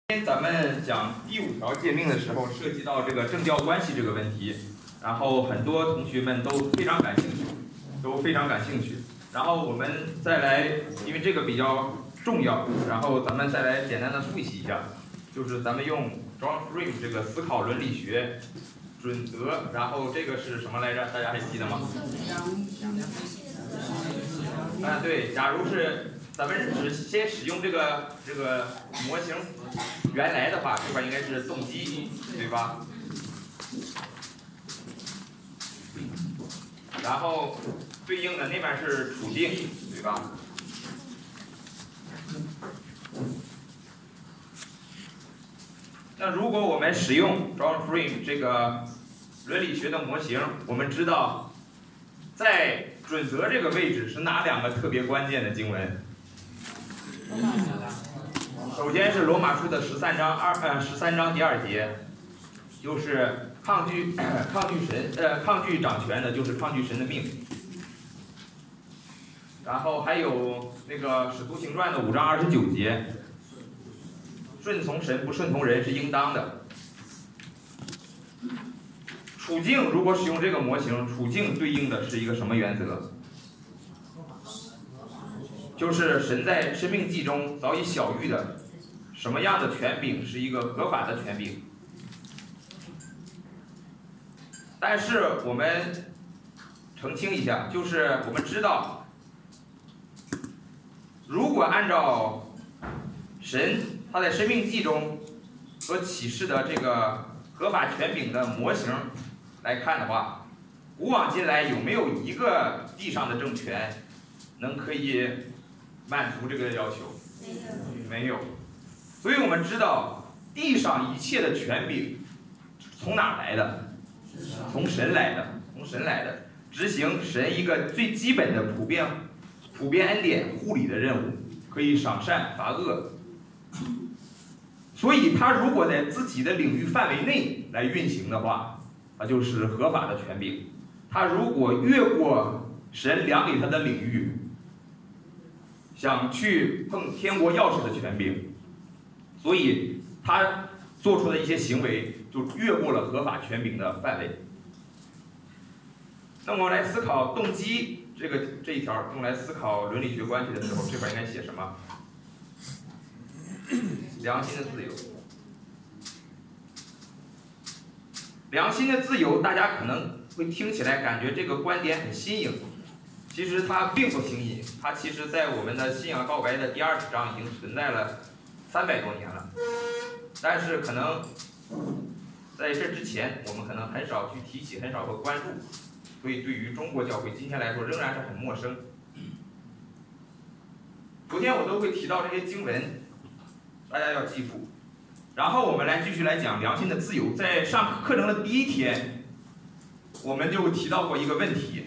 今天咱们讲第5条诫命的时候，涉及到这个政教关系这个问题，然后很多同学们都非常感兴趣，然后我们再来，因为这个比较重要，然后咱们再来简单的复习一下，就是咱们用 John Frame 这个思考伦理学准则，然后这个是什么来着？大家还记得吗？对，假如是咱们先使用这个模型原来的话，这块应该是动机，对吧？然后对应的那边是处境，对吧？那如果我们使用 John Frame 这个伦理学的模型，我们知道在准则这个位置是哪2个特别关键的经文？首先是罗马书的13章第2节，就是抗拒掌权的，就是抗拒神的命。然后还有那个使徒行传的5章29节，顺从神不顺从人是应当的。处境如果使用这个模型，处境对应的是一个什么原则？就是神在生命记中早已晓谕的什么样的权柄是一个合法的权柄。但是我们澄清一下，就是我们知道，如果按照神他在生命记中所启示的这个合法权柄的模型来看的话，古往今来有没有一个地上的政权可以满足这个要求？没有。所以我们知道地上一切的权柄从哪来的？从神来的，执行神一个最基本的普遍恩典护理的任务，可以赏善罚恶。所以他如果在自己的领域范围内来运行的话，它就是合法的权柄。他如果越过神量给他的领域，想去碰天国钥匙的权柄，所以他做出的一些行为就越过了合法权柄的范围。那么来思考动机这一条，用来思考伦理学关系的时候，这边应该写什么？良心的自由。良心的自由，大家可能会听起来感觉这个观点很新颖，其实它并不新颖，它其实在我们的信仰告白的第20章已经存在了300多年了。但是可能在这之前，我们可能很少去提起，很少会关注，所以对于中国教会今天来说仍然是很陌生。昨天我都会提到这些经文，大家要记住。然后我们继续来讲良心的自由。在上课程的第1天，我们就提到过一个问题。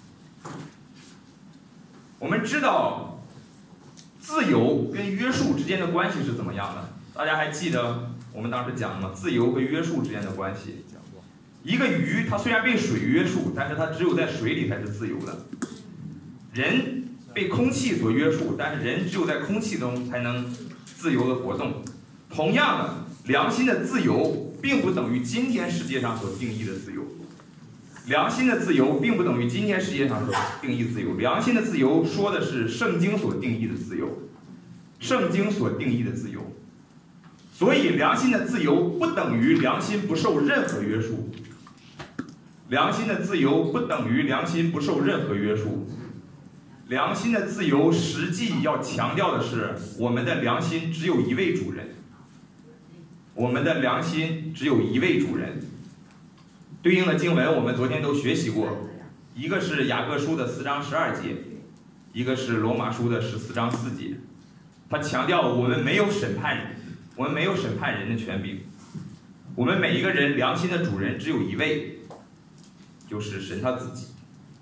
我们知道自由跟约束之间的关系是怎么样的？大家还记得我们当时讲的吗？自由和约束之间的关系。一个鱼，它虽然被水约束，但是它只有在水里才是自由的。人被空气所约束，但是人只有在空气中才能自由的活动。同样的，良心的自由并不等于今天世界上所定义的自由。良心的自由并不等于今天世界上所定义的自由。良心的自由说的是圣经所定义的自由，圣经所定义的自由。所以良心的自由不等于良心不受任何约束。良心的自由不等于良心不受任何约束。良心的自由实际要强调的是，我们的良心只有一位主人。我们的良心只有一位主人。对应的经文我们昨天都学习过，一个是雅各书的4章12节，一个是罗马书的14章4节。他强调我们没有审判人，我们没有审判人的权柄。我们每一个人良心的主人只有一位，就是神他自己。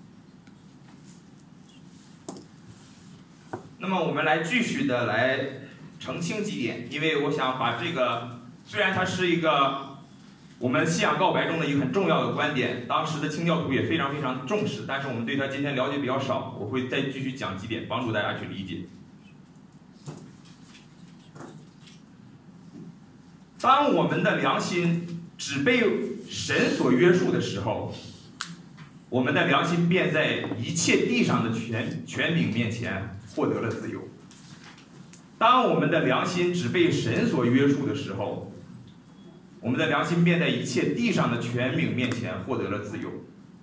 那么我们继续的来澄清几点，因为我想把这个，虽然它是一个我们信仰告白中的一个很重要的观点，当时的清教徒也非常非常重视，但是我们对它今天了解比较少，我会再继续讲几点，帮助大家去理解。 当我们的良心只被神所约束的时候，我们的良心便在一切地上的权柄面前获得了自由。当我们的良心只被神所约束的时候，我们的良心便在一切地上的权柄面前获得了自由。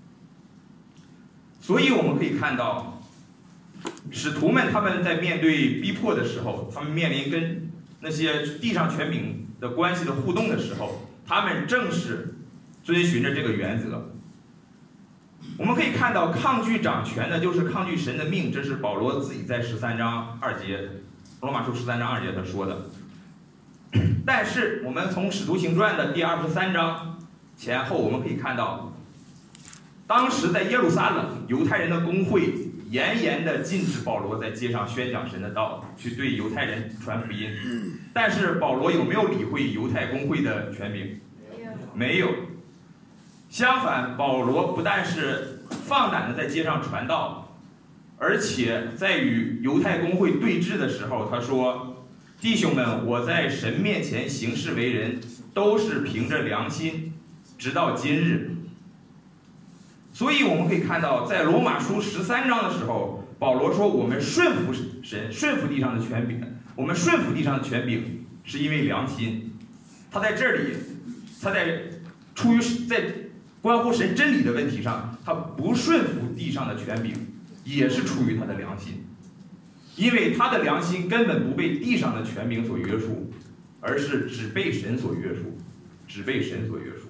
所以我们可以看到，使徒们他们在面对逼迫的时候，他们面临跟那些地上权柄的关系的互动的时候，他们正是遵循着这个原则。我们可以看到，抗拒掌权的就是抗拒神的命，这是保罗自己在13章2节，罗马书13章2节他说的。但是我们从使徒行传的第23章前后，我们可以看到，当时在耶路撒冷，犹太人的公会严严地禁止保罗在街上宣讲神的道，去对犹太人传福音。但是保罗有没有理会犹太公会的权柄？没有。相反，保罗不但是放胆地在街上传道，而且在与犹太公会对峙的时候，他说：“弟兄们，我在神面前行事为人，都是凭着良心，直到今日。”所以我们可以看到，在罗马书13章的时候，保罗说：“我们顺服神，顺服地上的权柄。我们顺服地上的权柄，是因为良心。”他在这里，他在出于在关乎神真理的问题上，他不顺服地上的权柄，也是出于他的良心，因为他的良心根本不被地上的权柄所约束，而是只被神所约束，只被神所约束。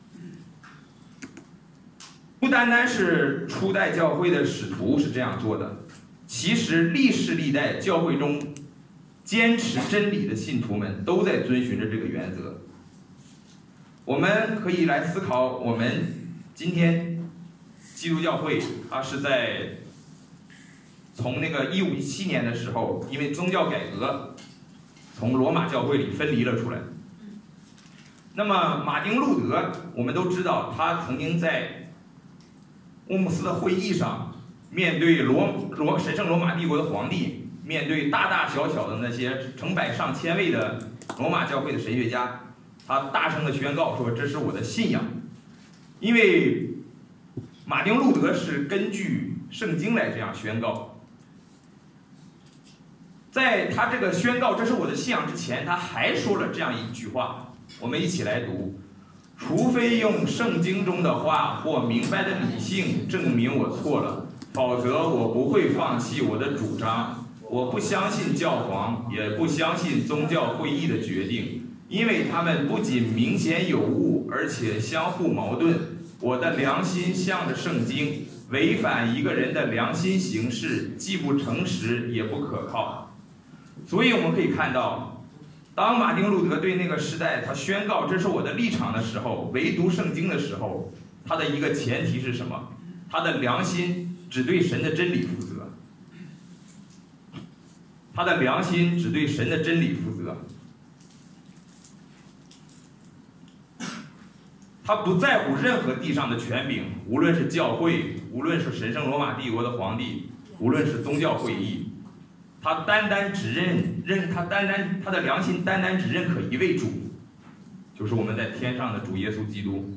不单单是初代教会的使徒是这样做的，其实历世历代教会中坚持真理的信徒们都在遵循着这个原则。我们可以来思考，我们今天基督教会，它是在从那个1517年的时候，因为宗教改革，从罗马教会里分离了出来。那么马丁路德，我们都知道，他曾经在乌姆斯的会议上，面对神圣罗马帝国的皇帝，面对大大小小的那些成百上千位的罗马教会的神学家，他大声的宣告说：“这是我的信仰。”因为马丁路德是根据圣经来这样宣告。在他这个宣告“这是我的信仰”之前，他还说了这样一句话，我们一起来读：“除非用圣经中的话或明白的理性证明我错了，否则我不会放弃我的主张。我不相信教皇，也不相信宗教会议的决定，因为他们不仅明显有误，而且相互矛盾。我的良心向着圣经，违反一个人的良心行事，既不诚实也不可靠。”所以我们可以看到，当马丁路德对那个时代他宣告这是我的立场的时候，唯独圣经的时候，他的一个前提是什么？他的良心只对神的真理负责，他的良心只对神的真理负责，他不在乎任何地上的权柄，无论是教会，无论是神圣罗马帝国的皇帝，无论是宗教会议，他单单只他的良心单单只认可一位主，就是我们在天上的主耶稣基督。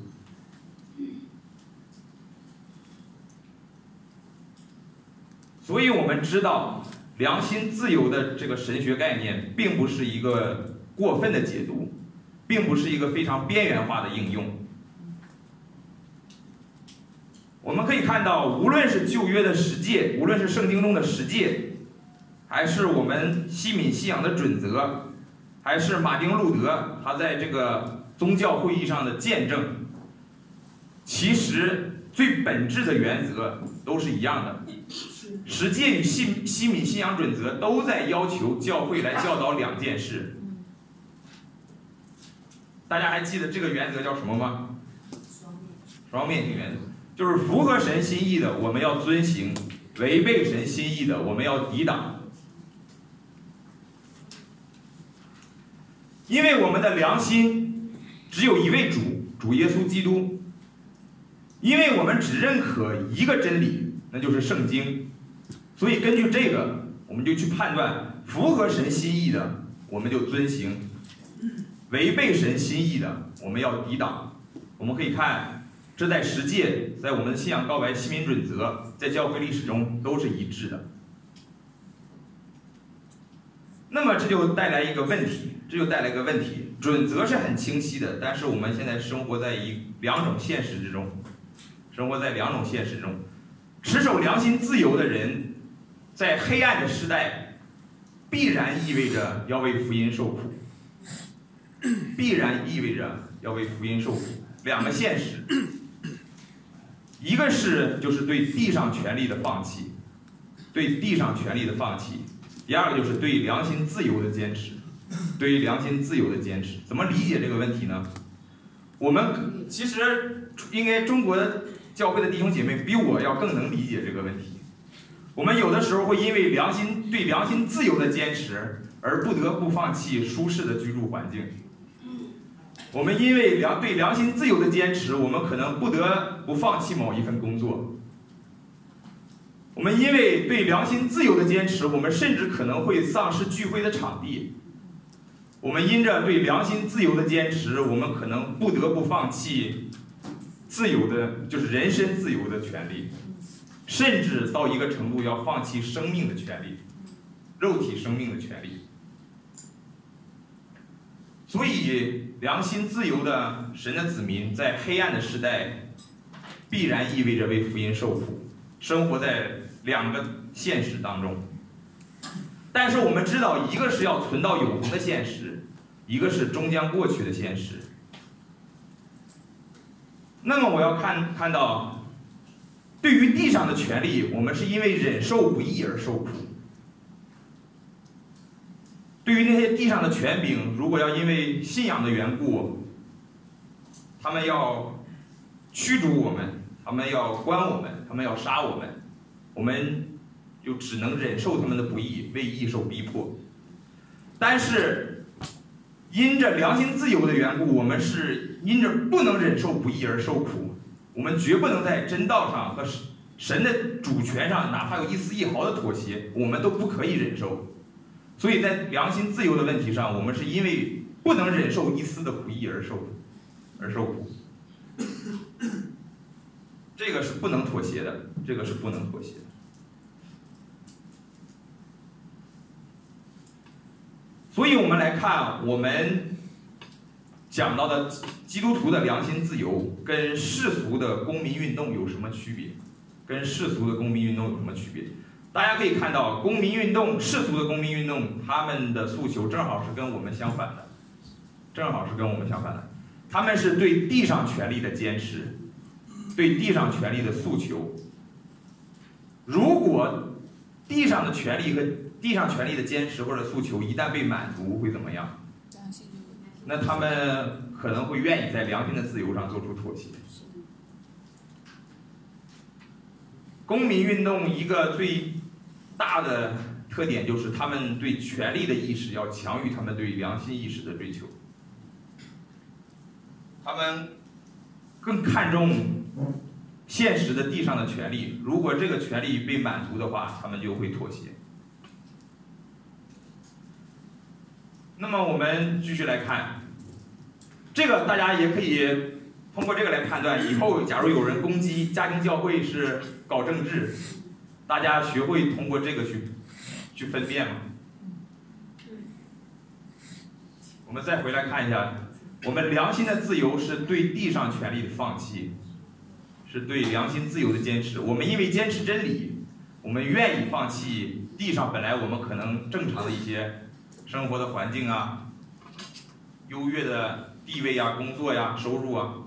所以我们知道，良心自由的这个神学概念，并不是一个过分的解读，并不是一个非常边缘化的应用。我们可以看到，无论是旧约的十诫，无论是圣经中的十诫，还是我们西敏信仰的准则，还是马丁路德他在这个宗教会议上的见证，其实最本质的原则都是一样的。十诫与西敏信仰准则都在要求教会来教导两件事。大家还记得这个原则叫什么吗？双面性原则，就是符合神心意的我们要遵行，违背神心意的我们要抵挡。因为我们的良心只有一位主，主耶稣基督。因为我们只认可一个真理，那就是圣经。所以根据这个，我们就去判断符合神心意的，我们就遵行； 违背神心意的，我们要抵挡。我们可以看，这在实践，在我们的信仰告白启明准则，在教会历史中都是一致的。那么这就带来一个问题，准则是很清晰的，但是我们现在生活在两种现实之中，持守良心自由的人，在黑暗的时代，必然意味着要为福音受苦，两个现实，一个就是对地上权利的放弃，第二个就是对良心自由的坚持，怎么理解这个问题呢？我们其实应该中国教会的弟兄姐妹比我要更能理解这个问题。我们有的时候会因为对良心自由的坚持而不得不放弃舒适的居住环境。我们因为对良心自由的坚持，我们可能不得不放弃某一份工作。我们因为对良心自由的坚持，我们甚至可能会丧失聚会的场地。我们因着对良心自由的坚持，我们可能不得不放弃自由的，就是人身自由的权利，甚至到一个程度要放弃生命的权利，肉体生命的权利。所以，良心自由的神的子民，在黑暗的时代，必然意味着为福音受苦，生活在两个现实当中。但是我们知道，一个是要存到永恒的现实，一个是终将过去的现实。那么我要看到，对于地上的权利，我们是因为忍受不义而受苦。对于那些地上的权柄，如果要因为信仰的缘故，他们要驱逐我们，他们要关我们，他们要杀我们，我们就只能忍受他们的不义，为义受逼迫。但是因着良心自由的缘故，我们是因着不能忍受不义而受苦，我们绝不能在真道上和神的主权上，哪怕有一丝一毫的妥协，我们都不可以忍受。所以在良心自由的问题上，我们是因为不能忍受一丝的不义而受苦。这个是不能妥协的，所以我们来看，我们讲到的基督徒的良心自由跟世俗的公民运动有什么区别？大家可以看到，世俗的公民运动，他们的诉求正好是跟我们相反的。他们是对地上权利的坚持，对地上权利的诉求。如果地上的权利和地上权利的坚持或者诉求一旦被满足，会怎么样？那他们可能会愿意在良心的自由上做出妥协。公民运动一个最大的特点就是他们对权利的意识要强于他们对良心意识的追求，他们更看重现实的地上的权利，如果这个权利被满足的话，他们就会妥协。那么我们继续来看，这个大家也可以通过这个来判断，以后假如有人攻击家庭教会是搞政治，大家学会通过这个去分辨吗？我们再回来看一下，我们良心的自由是对地上权利的放弃，是对良心自由的坚持。我们因为坚持真理，我们愿意放弃地上本来我们可能正常的一些生活的环境啊，优越的地位啊，工作呀，收入啊。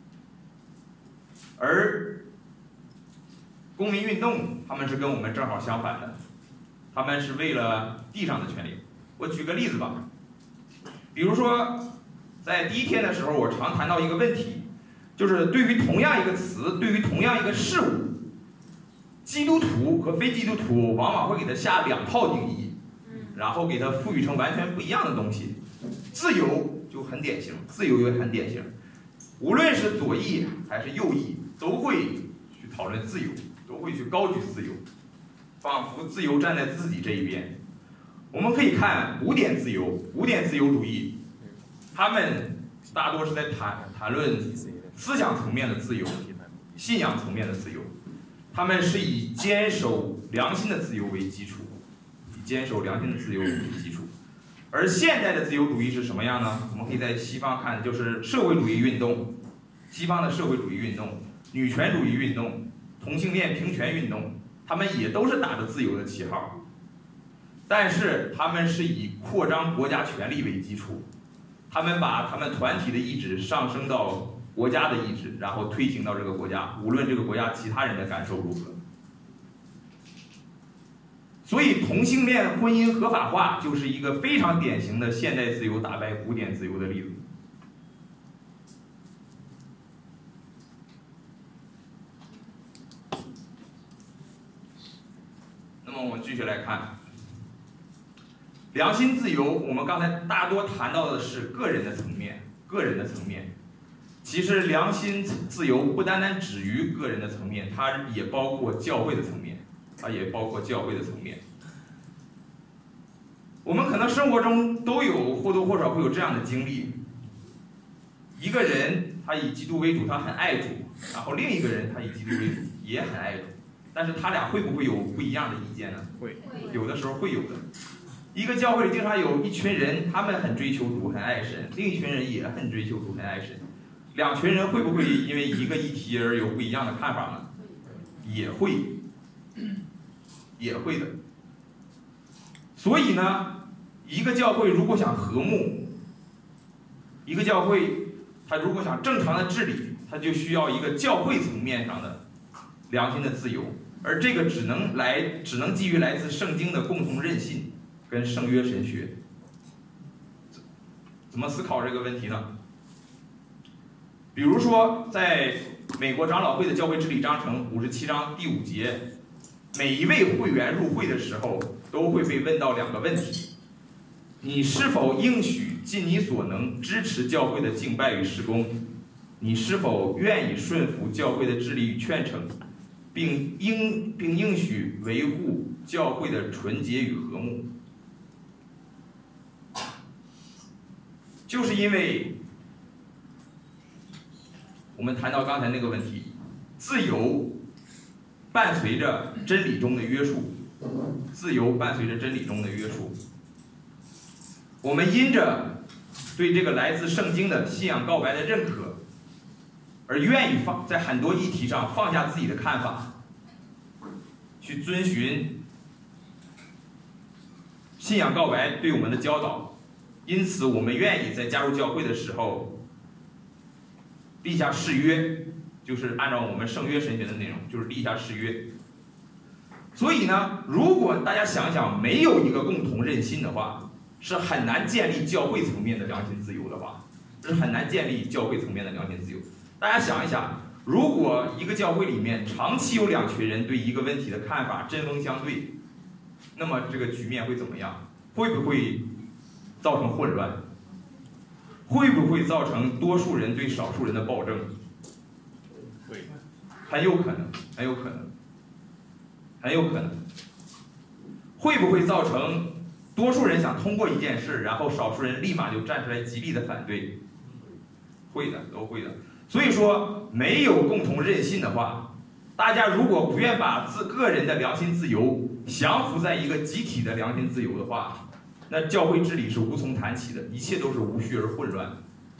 而公民运动他们是跟我们正好相反的，他们是为了地上的权利。我举个例子吧，比如说在第一天的时候，我常谈到一个问题，就是对于同样一个词，对于同样一个事物，基督徒和非基督徒往往会给它下两套定义，然后给它赋予成完全不一样的东西。自由就很典型，无论是左翼还是右翼，都会去讨论自由，都会去高举自由，仿佛自由站在自己这一边。我们可以看古典自由主义， 他们大多是在谈论思想层面的自由、信仰层面的自由，他们是以坚守良心的自由为基础，而现代的自由主义是什么样呢？我们可以在西方看，就是社会主义运动，西方的社会主义运动、女权主义运动、同性恋平权运动，他们也都是打着自由的旗号，但是他们是以扩张国家权力为基础，他们把他们团体的意志上升到国家的意志，然后推行到这个国家，无论这个国家其他人的感受如何。所以同性恋婚姻合法化就是一个非常典型的现代自由打败古典自由的例子。那么我们继续来看良心自由，我们刚才大多谈到的是个人的层面，其实良心自由不单单止于个人的层面，它也包括教会的层面。我们可能生活中都有或多或少会有这样的经历：一个人他以基督为主，他很爱主，然后另一个人他以基督为主，也很爱主，但是他俩会不会有不一样的意见呢？会，有的时候会有的。一个教会里经常有一群人，他们很追求主，很爱神；另一群人也很追求主，很爱神。两群人会不会因为一个议题而有不一样的看法呢？也会的。所以呢，一个教会如果想和睦，一个教会它如果想正常的治理，它就需要一个教会层面上的良心的自由，而这个只能基于来自圣经的共同认信跟圣约神学。怎么思考这个问题呢？比如说，在美国长老会的教会治理章程57章第5节，每一位会员入会的时候都会被问到2个问题：你是否应许尽你所能支持教会的敬拜与事工？你是否愿意顺服教会的治理与劝惩，并应许维护教会的纯洁与和睦？就是因为我们谈到刚才那个问题，自由伴随着真理中的约束，我们因着对这个来自圣经的信仰告白的认可，而愿意在很多议题上放下自己的看法，去遵循信仰告白对我们的教导。因此我们愿意在加入教会的时候立下誓约，就是按照我们圣约神学的内容，就是立下誓约。所以呢，如果大家想想没有一个共同认信的话，是很难建立教会层面的良心自由的话，大家想一想，如果一个教会里面长期有2群人对一个问题的看法针锋相对，那么这个局面会怎么样？会不会造成混乱？会不会造成多数人对少数人的暴政？会，很有可能。会不会造成多数人想通过一件事，然后少数人立马就站出来极力的反对？会的，都会的。所以说，没有共同认信的话，大家如果不愿把个人的良心自由降服在一个集体的良心自由的话，那教会治理是无从谈起的，一切都是无序而混乱。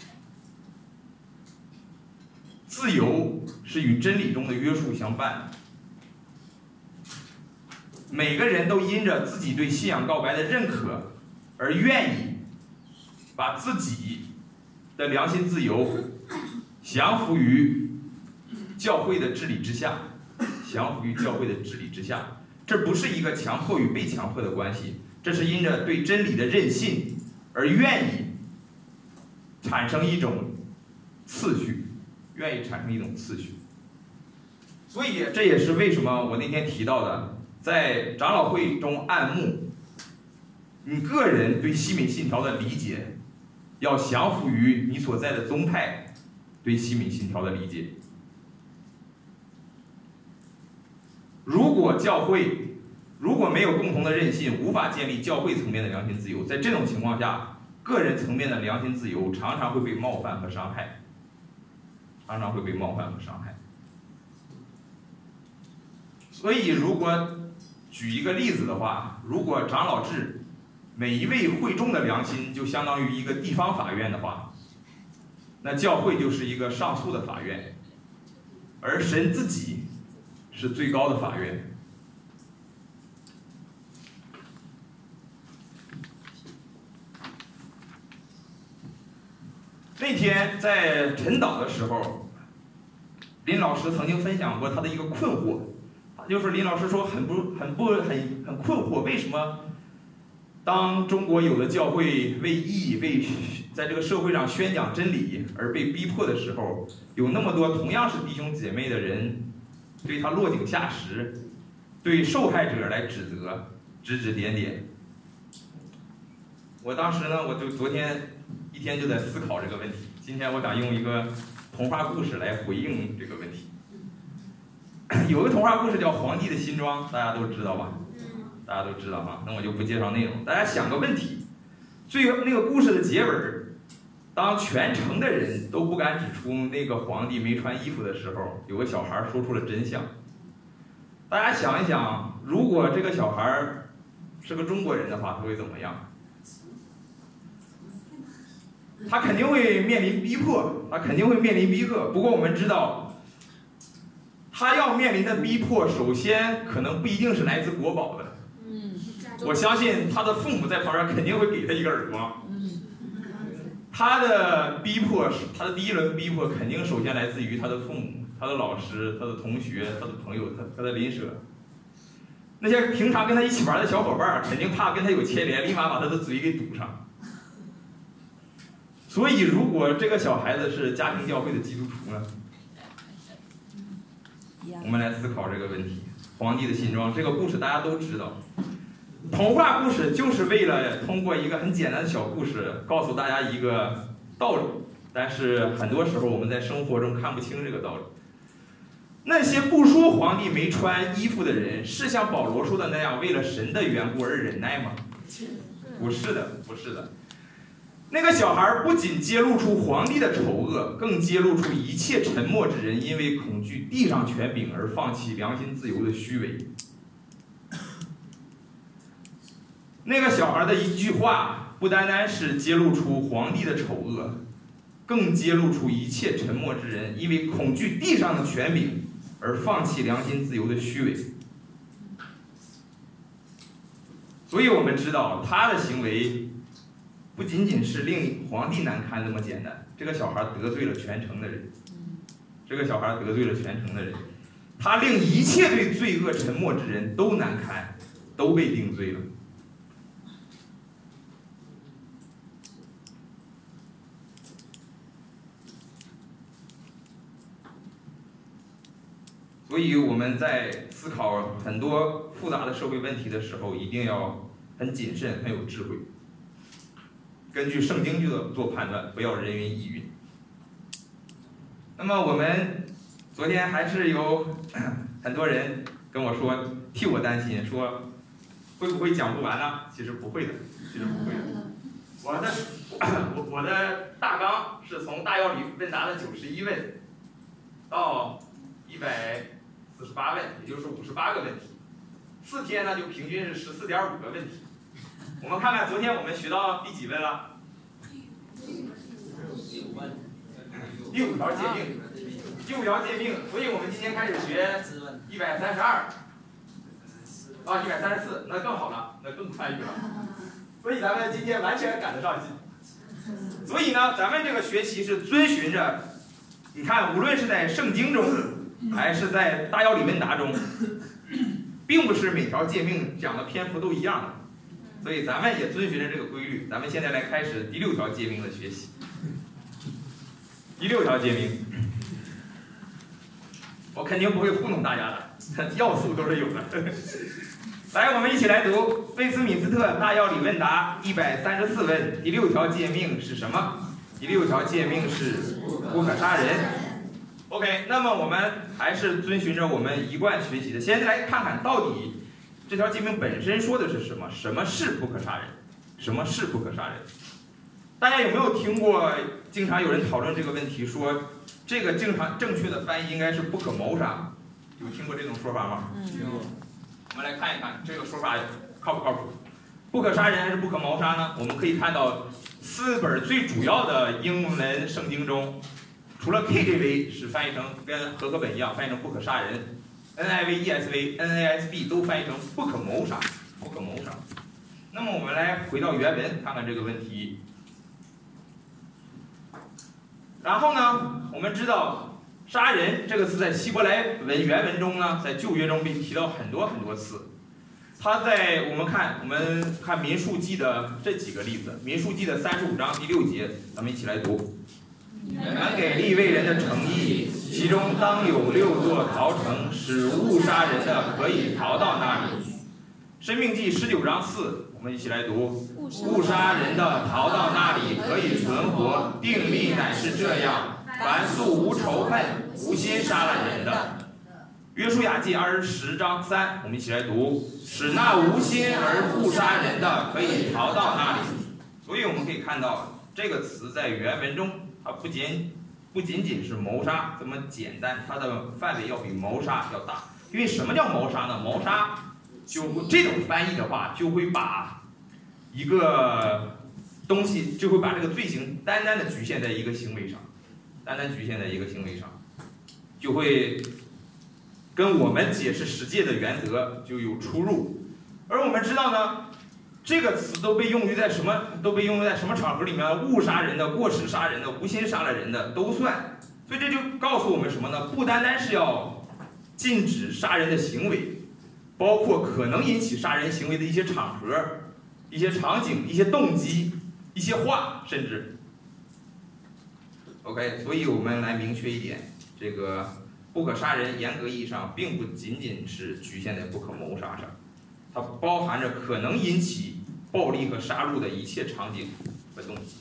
自由是与真理中的约束相伴的，每个人都因着自己对信仰告白的认可，而愿意把自己的良心自由降服于教会的治理之下，这不是一个强迫与被强迫的关系，这是因着对真理的认信而愿意产生一种次序。所以这也是为什么我那天提到的，在长老会中按牧，你个人对西敏信条的理解要降服于你所在的宗派对西敏信条的理解。如果没有共同的认信，无法建立教会层面的良心自由，在这种情况下， 个人层面的良心自由常常会被冒犯和伤害，常常会被冒犯和伤害。所以，如果举一个例子的话，如果长老制每一位会众的良心就相当于一个地方法院的话，那教会就是一个上诉的法院，而神自己是最高的法院。那天在晨祷的时候，林老师曾经分享过他的一个困惑，就是林老师说很困惑，为什么当中国有的教会为义为在这个社会上宣讲真理而被逼迫的时候，有那么多同样是弟兄姐妹的人对他落井下石，对受害者来指责，指指点点。我当时呢，我就昨天一天就在思考这个问题。今天我想用一个童话故事来回应这个问题。有个童话故事叫《皇帝的新装》，大家都知道吧？大家都知道哈，那我就不介绍内容。大家想个问题，最后那个故事的结尾，当全城的人都不敢指出那个皇帝没穿衣服的时候，有个小孩说出了真相。大家想一想，如果这个小孩是个中国人的话，他会怎么样？他肯定会面临逼迫，他肯定会面临逼迫。不过我们知道，他要面临的逼迫，首先可能不一定是来自国宝的。我相信他的父母在旁边肯定会给他一个耳光。他的逼迫，他的第一轮逼迫肯定首先来自于他的父母、他的老师、他的同学、他的朋友、他的邻舍。那些平常跟他一起玩的小伙伴，肯定怕跟他有牵连，立马把他的嘴给堵上。所以，如果这个小孩子是家庭教会的基督徒呢？我们来思考这个问题。皇帝的新装这个故事大家都知道，童话故事就是为了通过一个很简单的小故事告诉大家一个道理，但是很多时候我们在生活中看不清这个道理。那些不说皇帝没穿衣服的人，是像保罗说的那样为了神的缘故而忍耐吗？不是的，不是的。那个小孩不仅揭露出皇帝的丑恶，更揭露出一切沉默之人因为恐惧地上权柄而放弃良心自由的虚伪。那个小孩的一句话，不单单是揭露出皇帝的丑恶，更揭露出一切沉默之人因为恐惧地上的权柄而放弃良心自由的虚伪。所以我们知道他的行为不仅仅是令皇帝难堪那么简单，这个小孩得罪了全城的人，这个小孩得罪了全城的人，他令一切对罪恶沉默之人都难堪，都被定罪了。所以我们在思考很多复杂的社会问题的时候，一定要很谨慎，很有智慧。根据圣经去做判断，不要人云亦云。那么我们昨天还是有很多人跟我说，替我担心，说会不会讲不完呢？其实不会的，其实不会的。我的大纲是从大要理问答的91问到148问，也就是58个问题。4天呢就平均是14.5个问题。我们看看昨天我们学到第几问了？第5条诫命，第5条诫命。所以我们今天开始学132啊，134，那更好了，那更宽裕了。所以咱们今天完全赶得上进。所以呢，咱们这个学习是遵循着，你看，无论是在圣经中，还是在大要理问答中，并不是每条诫命讲的篇幅都一样的。所以咱们也遵循着这个规律。咱们现在来开始第6条诫命的学习。第6条诫命，我肯定不会糊弄大家的，要素都是有的。来，我们一起来读威斯敏斯特大要理问答134问，第6条诫命是什么？第6条诫命是不可杀人。OK， 那么我们还是遵循着我们一贯学习的，先来看看到底这条诫命本身说的是什么？什么是不可杀人？什么是不可杀人？ 大家有没有听过？经常有人讨论这个问题，说这个正确的翻译应该是不可谋杀。有听过这种说法吗？ 听过。 我们来看一看这个说法靠不靠谱？不可杀人还是不可谋杀呢？我们可以看到4本最主要的英文圣经中，除了 KJV 是翻译成跟和合本一样翻译成不可杀人 ，NIV、ESV、NASB 都翻译成不可谋杀，不可谋杀。那么我们来回到原文看看这个问题。然后呢，我们知道“杀人”这个词在希伯来文原文中呢，在旧约中被提到很多次。它在我们看民数记的这几个例子，民数记的35章第6节，咱们一起来读。原给利未人的城邑，其中当有6座逃城，使误杀人的可以逃到那里。申命记19章4，我们一起来读。误杀人的逃到那里可以存活，定例乃是这样：凡素无仇恨、无心杀了人的。约书亚记20章3，我们一起来读。使那无心而误杀人的可以逃到那里。所以我们可以看到，这个词在原文中，它不仅仅是谋杀这么简单，它的范围要比谋杀要大。因为什么叫谋杀呢？谋杀这种翻译的话，就会把一个东西，就会把这个罪行单单的局限在一个行为上，就会跟我们解释十诫的原则就有出入。而我们知道呢，这个词都被用于在什么场合里面？误杀人的、过失杀人的、无心杀了人的都算。所以这就告诉我们什么呢？不单单是要禁止杀人的行为，包括可能引起杀人行为的一些场合、一些场景、一些动机、一些话，甚至 OK。所以我们来明确一点，这个不可杀人严格意义上并不仅仅是局限在不可谋杀上，它包含着可能引起暴力和杀戮的一切场景和动机。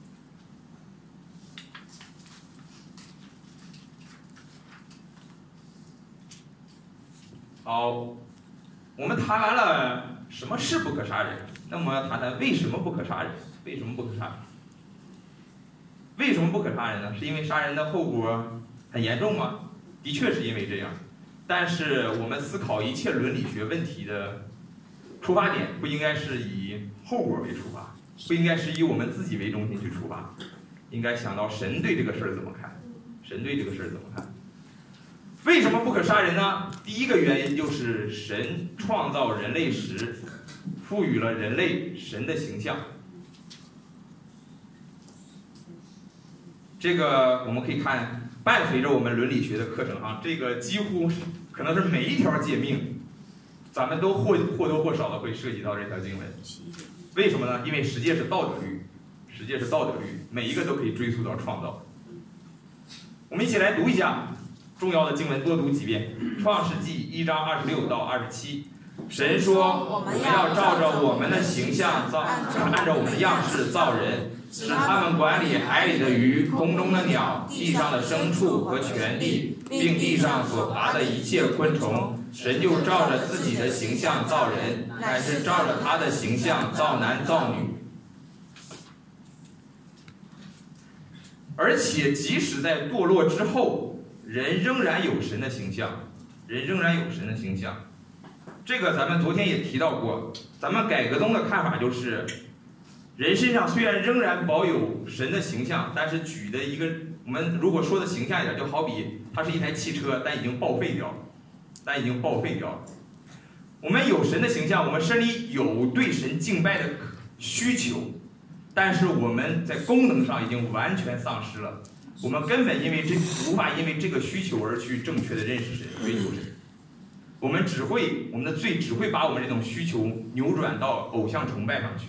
好，我们谈完了什么是不可杀人，那么谈谈为什么不可杀人？为什么不可杀人？为什么不可杀人呢？是因为杀人的后果很严重吗？的确是因为这样，但是我们思考一切伦理学问题的出发点不应该是以后果为出发，不应该是以我们自己为中心去出发，应该想到神对这个事儿怎么看，神对这个事儿怎么看。为什么不可杀人呢？第一个原因就是神创造人类时，赋予了人类神的形象。这个我们可以看，伴随着我们伦理学的课程上，这个几乎可能是每一条诫命，咱们都或多或少的会涉及到这条经文。为什么呢？因为十诫是道德律，十诫是道德律，每一个都可以追溯到创造。我们一起来读一下重要的经文，多读几遍。创世纪1章26到27，神说：“我们要照着我们的形象造，按照我们的样式造人，使他们管理海里的鱼、空中的鸟、地上的牲畜和全地，并地上所爬的一切昆虫。神就照着自己的形象造人，乃是照着他的形象造男造女。”而且即使在堕落之后，人仍然有神的形象，人仍然有神的形象。这个咱们昨天也提到过，咱们改革宗的看法就是，人身上虽然仍然保有神的形象，但是举的一个，我们如果说的形象一点，就好比它是一台汽车，但已经报废掉了。我们有神的形象，我们身里有对神敬拜的需求，但是我们在功能上已经完全丧失了。我们根本无法因为这个需求而去正确的认识神、追求神。我们的罪只会把我们这种需求扭转到偶像崇拜上去。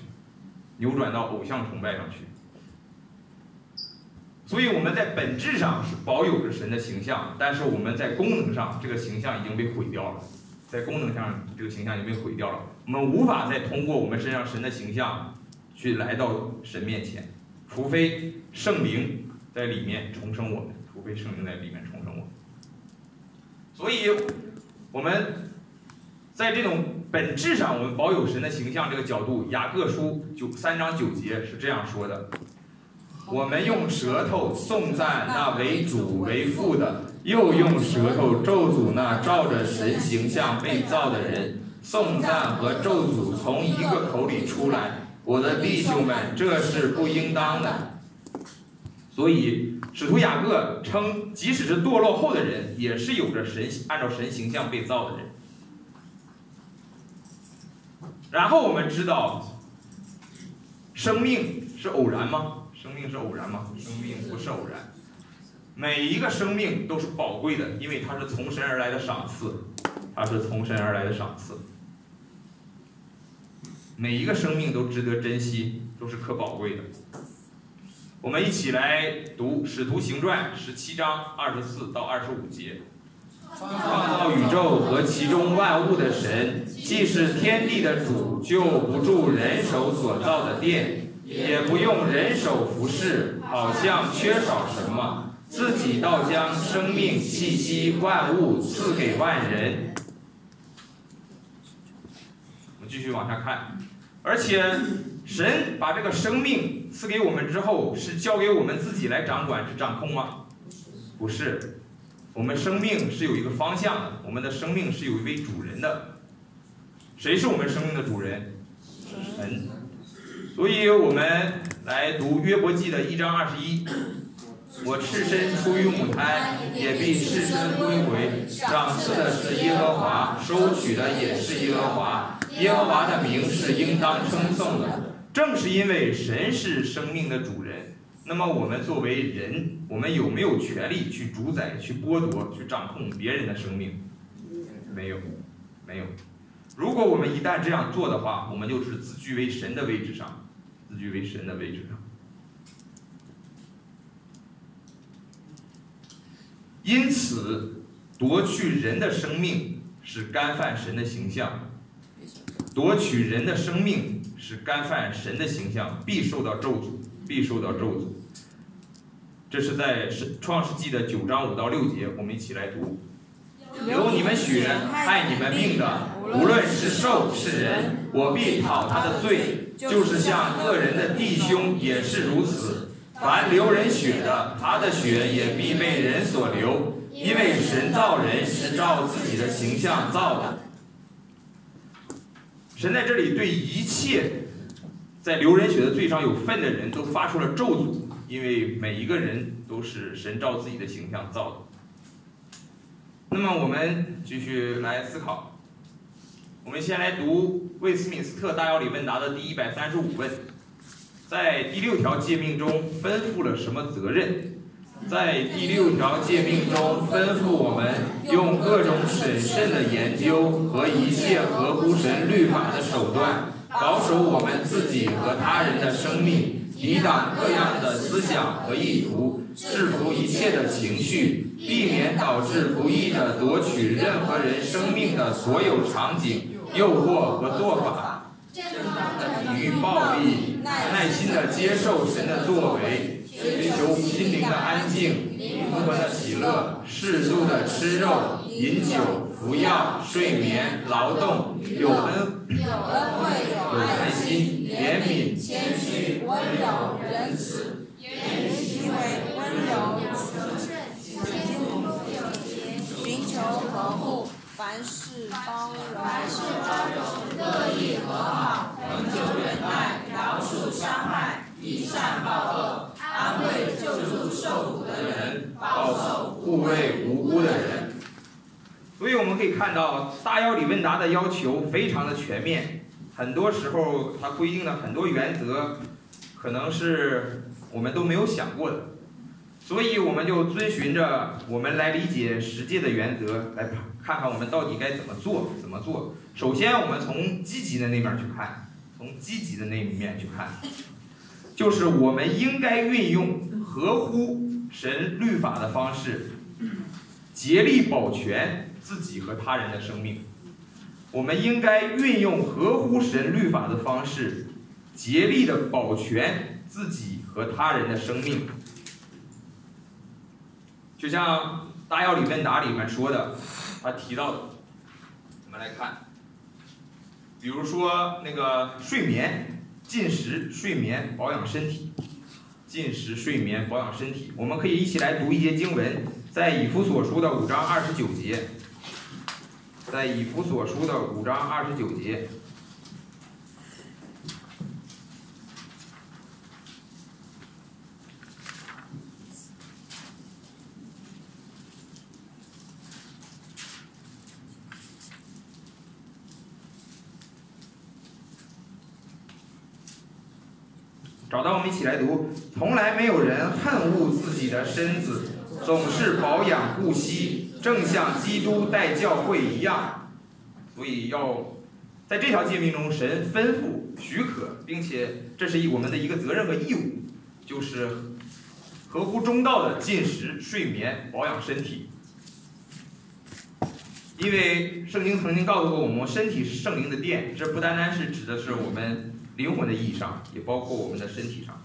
所以我们在本质上是保有着神的形象，但是我们在功能上这个形象已经被毁掉了。我们无法再通过我们身上神的形象去来到神面前，除非圣灵在里面重生我们。所以我们在这种本质上我们保有神的形象这个角度，雅各书3章9节是这样说的： 我们用舌头颂赞那为主为父的，又用舌头咒诅那照着神形象被造的人。颂赞和咒诅从一个口里出来，我的弟兄们，这是不应当的。所以使徒雅各称，即使是堕落后的人，也是有着按照神形象被造的人。然后我们知道，生命是偶然吗？生命是偶然吗？生命不是偶然，每一个生命都是宝贵的，因为它是从神而来的赏赐，它是从神而来的赏赐。每一个生命都值得珍惜，都是可宝贵的。我们一起来读《使徒行传》17章24到25节。创造宇宙和其中万物的神，既是天地的主，就不住人手所造的殿，也不用人手服侍，好像缺少什么，自己倒将生命气息万物赐给万人。我们继续往下看，而且神把这个生命赐给我们之后，是交给我们自己来掌管，是掌控吗？不是，我们生命是有一个方向的，我们的生命是有一位主人的。谁是我们生命的主人？神。所以我们来读约伯记的1章21。我赤身出于母胎，也必赤身归回。赏赐的是耶和华，收取的也是耶和华。耶和华的名是应当称颂的。正是因为神是生命的主人，那么我们作为人，我们有没有权利去主宰、去剥夺、去掌控别人的生命？没有，没有。如果我们一旦这样做的话，我们就是自居为神的位置上，自居为神的位置上。因此，夺去人的生命是干犯神的形象，夺取人的生命是干犯神的形象，必受到咒诅，必受到咒诅。这是在创世纪的9章5到6节，我们一起来读。流你们血，害你们命的，无论是兽是人，我必讨他的罪，就是像恶人的弟兄也是如此。凡流人血的，他的血也必被人所流，因为神造人是照自己的形象造的。神在这里对一切在流人血的罪上有份的人都发出了咒诅，因为每一个人都是神照自己的形象造的。那么我们继续来思考，我们先来读魏斯敏斯特大要理问答的第135问。在第6条诫命中吩咐了什么责任？在第6条诫命中吩咐我们用各种审慎的研究和一切合乎神律法的手段，保守我们自己和他人的生命，抵挡各样的思想和意图，制服一切的情绪，避免导致不义的夺取任何人生命的所有场景、诱惑和做法。正当的抵御暴力，耐心的接受神的作为，追求心灵的安静、灵魂的喜乐，适度的吃肉、饮酒、服药、睡眠、劳动，有恩惠、有爱心、怜悯、谦虚、温柔、仁慈，言语行为温柔、柔顺、谦恭有节，寻求和睦。凡事包容，乐意和好，恒久忍耐，饶恕伤害，以善报恶，安慰救助受苦的人，保守护卫无辜的人。所以我们可以看到，大要理问答的要求非常的全面，很多时候它规定的很多原则，可能是我们都没有想过的。所以我们就遵循着我们来理解实践的原则，来看看我们到底该怎么做。首先我们从积极的那面去看，就是我们应该运用合乎神律法的方式，竭力保全自己和他人的生命。我们应该运用合乎神律法的方式，竭力的保全自己和他人的生命。就像大要理问答里面说的，他提到的，我们来看，比如说那个睡眠、进食、睡眠、保养身体。 进食、睡眠、保养身体。我们可以一起来读一节经文，在以弗所书的5章29节，在以弗所书的5章29节。找到我们一起来读。从来没有人恨恶自己的身子，总是保养顾惜，正像基督待教会一样。所以要在这条诫命中，神吩咐、许可，并且这是我们的一个责任和义务，就是合乎中道的进食、睡眠、保养身体。因为圣经曾经告诉过我们，身体是圣灵的殿，这不单单是指的是我们灵魂的意义上，也包括我们的身体上。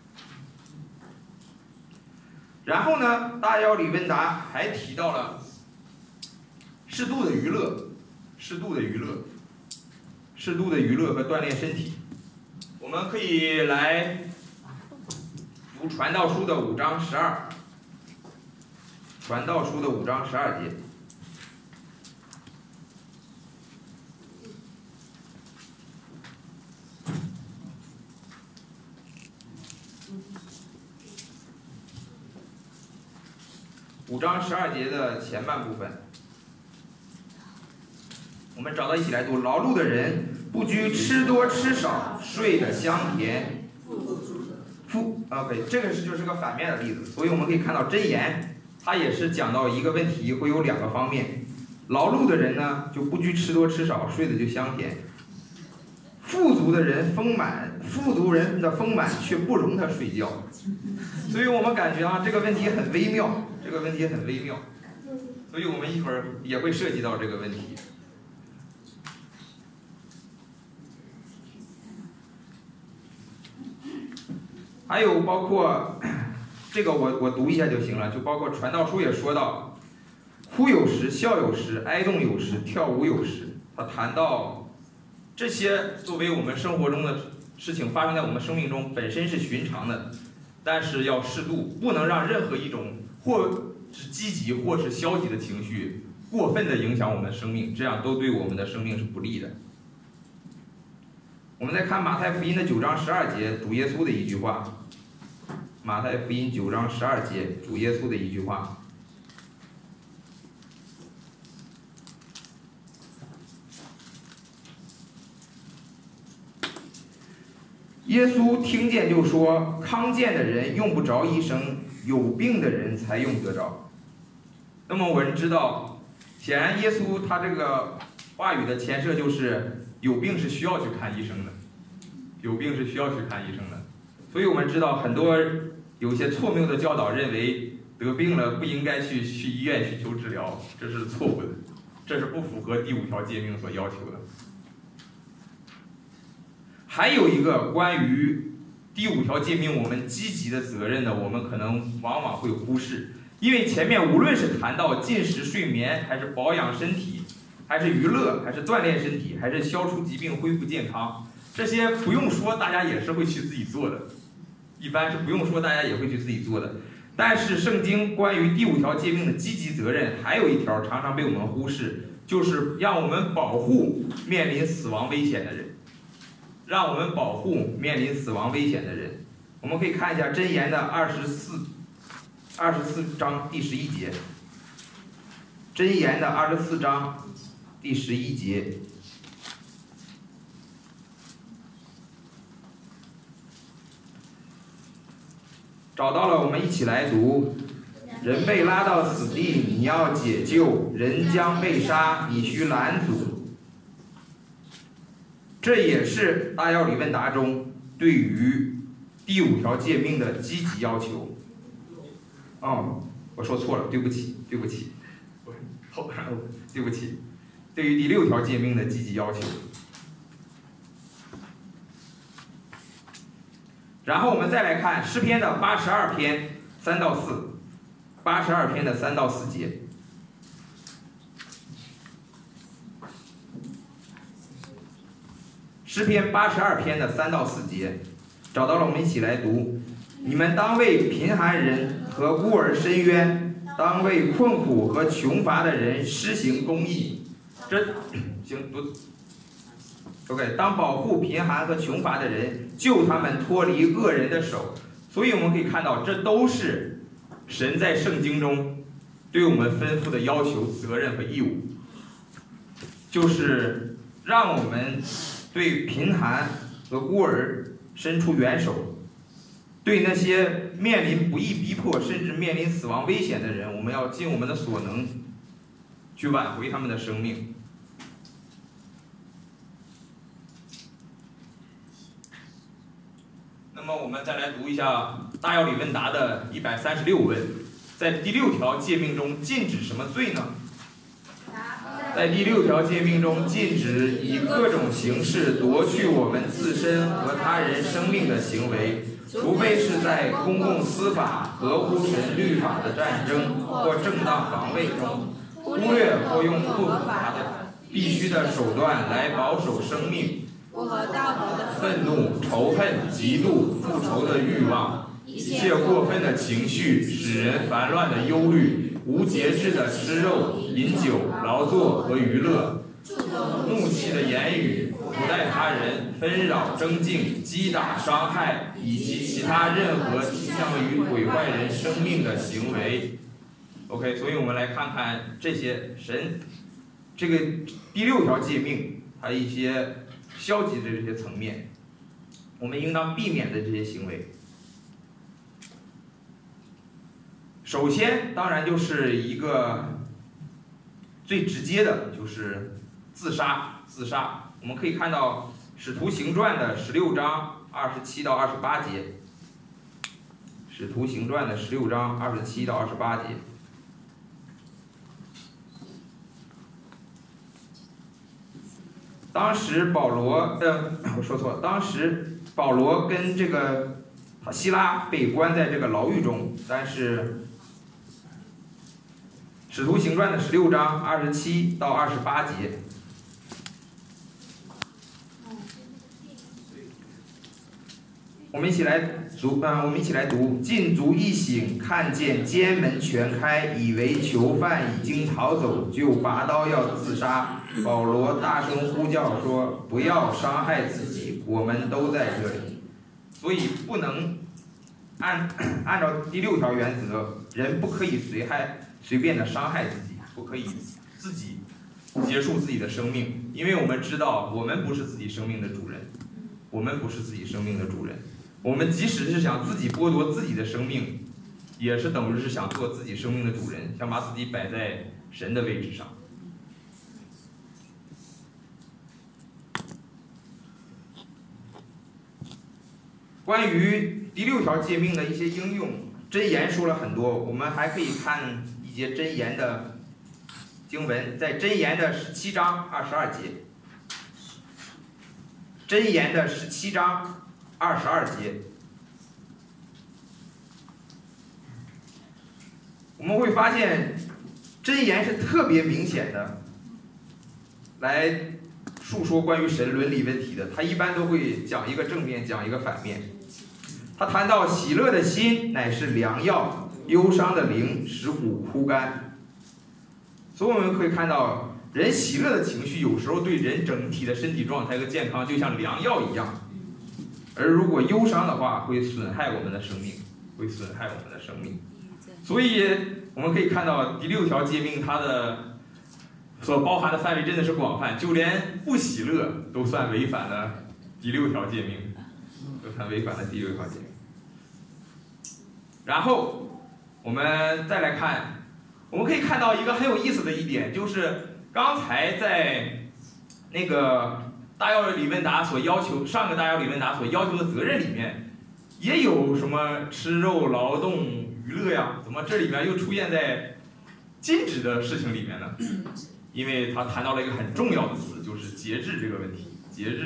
然后呢，大要理问答还提到了适度的娱乐，适度的娱乐和锻炼身体。我们可以来读传道书的5章12，传道书的5章12节。5章12节的前半部分，我们找到一起来读。劳碌的人不拘吃多吃少，睡得香甜。OK， 这个就是个反面的例子，所以我们可以看到箴言，它也是讲到一个问题，会有2个方面。劳碌的人呢，就不拘吃多吃少，睡得就香甜。富足的人的丰满却不容他睡觉。所以我们感觉这个问题很微妙，所以我们一会儿也会涉及到这个问题。还有包括这个我读一下就行了，就包括传道书也说到，哭有时，笑有时，哀动有时，跳舞有时。他谈到这些作为我们生活中的事情发生在我们生命中，本身是寻常的，但是要适度，不能让任何一种或是积极或是消极的情绪过分的影响我们的生命，这样都对我们的生命是不利的。我们再看马太福音的9章12节，主耶稣的一句话。马太福音9章12节，主耶稣的一句话。耶稣听见就说：“康健的人用不着医生，有病的人才用得着。”那么我们知道，显然耶稣他这个话语的前设就是有病是需要去看医生的，所以我们知道很多有一些错谬的教导认为得病了不应该去医院去求治疗，这是错误的，这是不符合第5条诫命所要求的。还有一个关于第5条诫命我们积极的责任呢，我们可能往往会忽视，因为前面无论是谈到进食、睡眠，还是保养身体，还是娱乐，还是锻炼身体，还是消除疾病、恢复健康，这些不用说，大家也是会去自己做的，一般是不用说，大家也会去自己做的。但是圣经关于第5条诫命的积极责任，还有一条常常被我们忽视，就是让我们保护面临死亡危险的人。我们可以看一下箴言的24章第11节。箴言的24章第11节。找到了，我们一起来读。人被拉到死地，你要解救；人将被杀，你须拦阻。这也是大要理问答中对于第5条诫命的积极要求。我说错了，对不起，对不起，对于第6条诫命的积极要求。然后我们再来看诗篇的82篇3到4，82篇的3到4节。诗篇82篇的3到4节，找到了，我们一起来读。 你们当为贫寒人和孤儿伸冤，当为困苦和穷乏的人施行公义。这行读。OK， 当保护贫寒和穷乏的人，救他们脱离恶人的手。所以我们可以看到，这都是神在圣经中对我们吩咐的要求、责任和义务，就是让我们对贫寒和孤儿伸出援手，对那些面临不义逼迫甚至面临死亡危险的人，我们要尽我们的所能去挽回他们的生命。那么我们再来读一下大要理问答的136问，在第6条诫命中禁止什么罪呢？在第6条诫命中禁止以各种形式夺去我们自身和他人生命的行为，除非是在公共司法、合乎神律法的战争或正当防卫中，忽略或用不合法的必须的手段来保守生命。 不合道德的愤怒、仇恨、嫉妒、复仇的欲望，一切过分的情绪，使人烦乱的忧虑，无节制的吃肉、饮酒、劳作和娱乐，怒气的言语，苦待他人，纷扰、争竞、击打、伤害，以及其他任何倾向于毁坏人生命的行为。OK， 所以我们来看看这些神这个第6条诫命，它一些消极的这些层面，我们应当避免的这些行为。首先，当然就是一个最直接的，就是自杀。我们可以看到《使徒行传》的16章27到28节，《使徒行传》的16章27到28节。当时保罗，我说错了。当时保罗跟这个希拉被关在这个牢狱中，但是《使徒行传》的16章27到28节，我们一起来读。禁足一醒，看见监门全开，以为囚犯已经逃走，就拔刀要自杀。保罗大声呼叫说：“不要伤害自己，我们都在这里。”所以不能按照第6条原则，人不可以随便的伤害自己，不可以自己结束自己的生命，因为我们知道我们不是自己生命的主人，我们即使是想自己剥夺自己的生命，也是等于是想做自己生命的主人，想把自己摆在神的位置上。关于第6条诫命的一些应用，箴言说了很多，我们还可以看一些箴言的经文，在箴言的17章22节，箴言的17章22节，我们会发现箴言是特别明显的来述说关于神伦理问题的，他一般都会讲一个正面，讲一个反面。他谈到喜乐的心乃是良药，忧伤的灵使骨枯干。所以我们可以看到，人喜乐的情绪有时候对人整体的身体状态和健康就像良药一样，而如果忧伤的话，会损害我们的生命，所以我们可以看到第6条诫命它的所包含的范围真的是广泛，就连不喜乐都算违反了第6条诫命，然后我们再来看，我们可以看到一个很有意思的一点，就是刚才在那个大要理问答所要求，上个大要理问答所要求的责任里面，也有什么吃肉、劳动、娱乐呀？怎么这里面又出现在禁止的事情里面呢？因为他谈到了一个很重要的词，就是节制这个问题。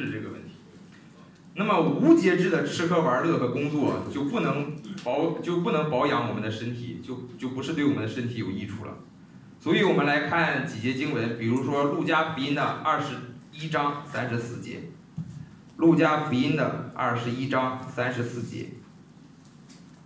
那么无节制的吃喝玩乐和工作就不能保养我们的身体，就不是对我们的身体有益处了。所以我们来看几节经文，比如说路加福音的21章34节，路加福音的21章34节。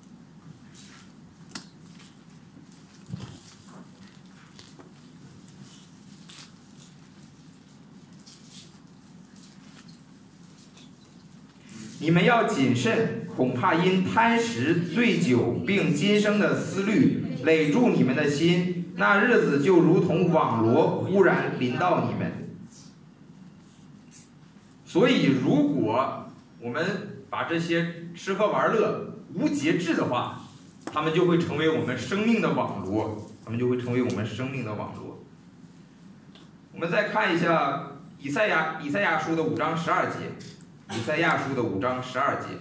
你们要谨慎，恐怕因贪食、醉酒，并今生的思虑累住你们的心，那日子就如同网罗，忽然临到你们。所以，如果我们把这些吃喝玩乐无节制的话，他们就会成为我们生命的网罗，他们就会成为我们生命的网罗。我们再看一下以赛亚书的5章12节，以赛亚书的5章12节。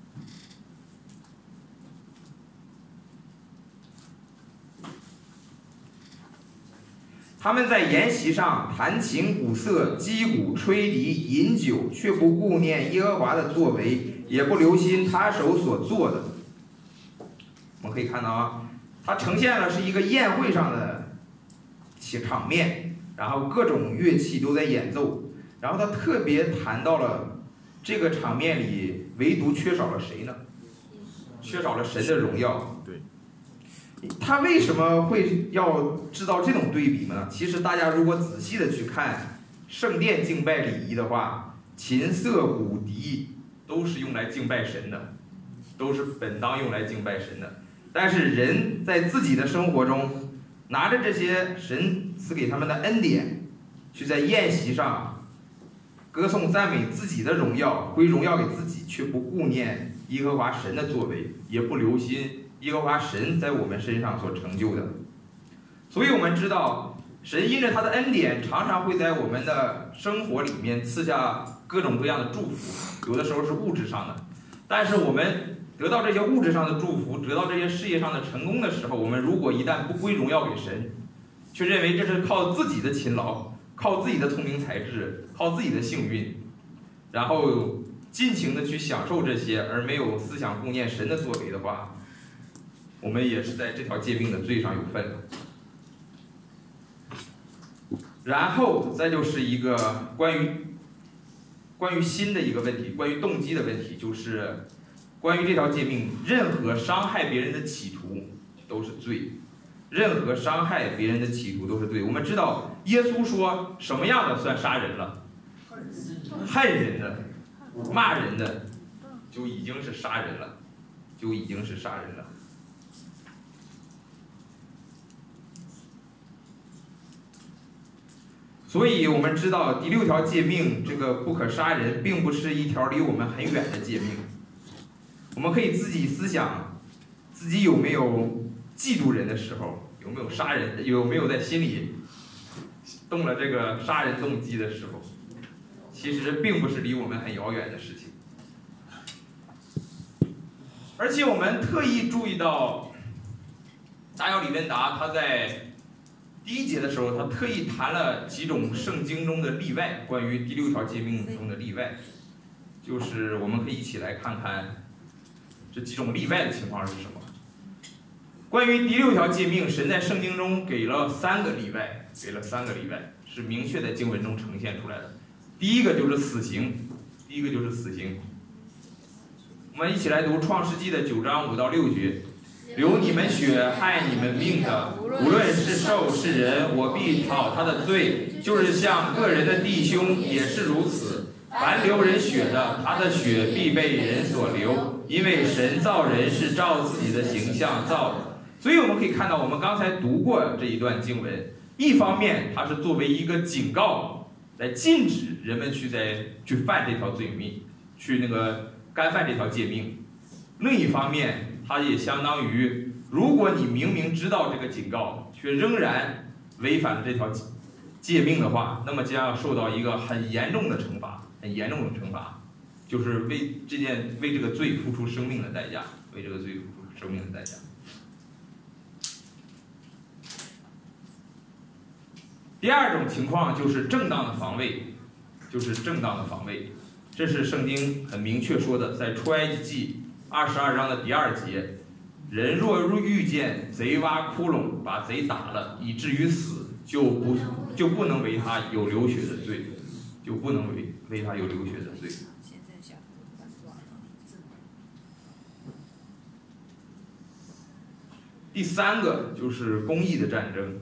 他们在筵席上弹琴鼓瑟、击鼓吹笛、饮酒，却不顾念耶和华的作为，也不留心他手所做的。我们可以看到啊，它呈现了是一个宴会上的场面，然后各种乐器都在演奏，然后他特别谈到了这个场面里唯独缺少了谁呢？缺少了神的荣耀。 对。 他为什么会要制造这种对比呢？其实大家如果仔细的去看圣殿敬拜礼仪的话，琴瑟鼓笛都是用来敬拜神的，都是本当用来敬拜神的。但是人在自己的生活中，拿着这些神赐给他们的恩典，去在宴席上歌颂赞美自己的荣耀，归荣耀给自己，却不顾念耶和华神的作为，也不留心耶和华神在我们身上所成就的。所以我们知道，神因着他的恩典，常常会在我们的生活里面赐下各种各样的祝福，有的时候是物质上的。但是我们得到这些物质上的祝福，得到这些事业上的成功的时候，我们如果一旦不归荣耀给神，却认为这是靠自己的勤劳，靠自己的聪明才智，靠自己的幸运，然后尽情的去享受这些，而没有思想顾念神的作为的话，我们也是在这条诫命的罪上有份的。然后再就是一个关于心的一个问题，关于动机的问题，就是关于这条诫命，任何伤害别人的企图都是罪，任何伤害别人的企图都是罪。我们知道耶稣说什么样的算杀人了？恨人的、骂人的，就已经是杀人了，就已经是杀人了。所以我们知道第6条诫命，这个不可杀人，并不是一条离我们很远的诫命。我们可以自己思想，自己有没有嫉妒人的时候，有没有杀人，有没有在心里动了这个杀人动机的时候，其实并不是离我们很遥远的事情。而且我们特意注意到，大姚李文达他在第1节的时候，他特意谈了几种圣经中的例外，关于第6条诫命中的例外，就是我们可以一起来看看这几种例外的情况是什么。关于第6条诫命，神在圣经中给了3个例外，是明确在经文中呈现出来的。第一个就是死刑，我们一起来读创世纪的9章5到6节。流你们血害你们命的，无论是兽是人，我必讨他的罪，就是像个人的弟兄也是如此。凡流人血的，他的血必被人所流，因为神造人是照自己的形象造的。所以我们可以看到，我们刚才读过这一段经文，一方面它是作为一个警告，来禁止人们去犯这条罪名，去干犯这条诫命；另一方面，它也相当于，如果你明明知道这个警告，却仍然违反了这条诫命的话，那么将要受到一个很严重的惩罚，就是为这个罪付出生命的代价，第二种情况就是正当的防卫，这是圣经很明确说的，在出埃及记22章的第2节，人若遇见贼挖窟窿，把贼打了，以至于死，就不能为他有流血的罪，第3个就是公义的战争。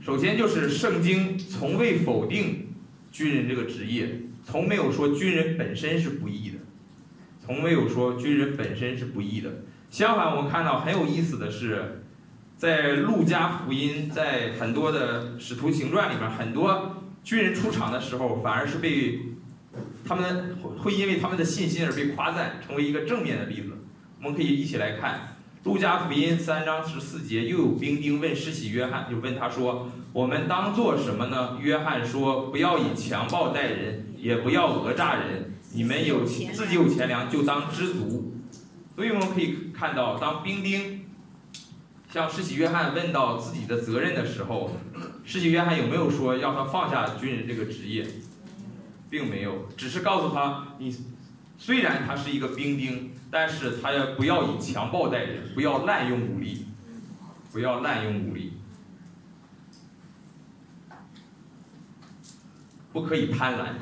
首先就是圣经从未否定军人这个职业，从没有说军人本身是不义的，从没有说军人本身是不义的。相反，我们看到很有意思的是，在路加福音，在很多的使徒行传里面，很多军人出场的时候，反而是被他们会因为他们的信心而被夸赞，成为一个正面的例子。我们可以一起来看路加福音3章14节，又有兵丁问施洗约翰，就问他说：“我们当做什么呢？”约翰说：“不要以强暴待人，也不要讹诈人。你们自己有钱粮，就当知足。”所以我们可以看到，当兵丁向施洗约翰问到自己的责任的时候，施洗约翰有没有说要他放下军人这个职业？并没有，只是告诉他，你虽然他是一个兵丁，但是他也不要以强暴待人，不要滥用武力，不要滥用武力，不可以贪婪。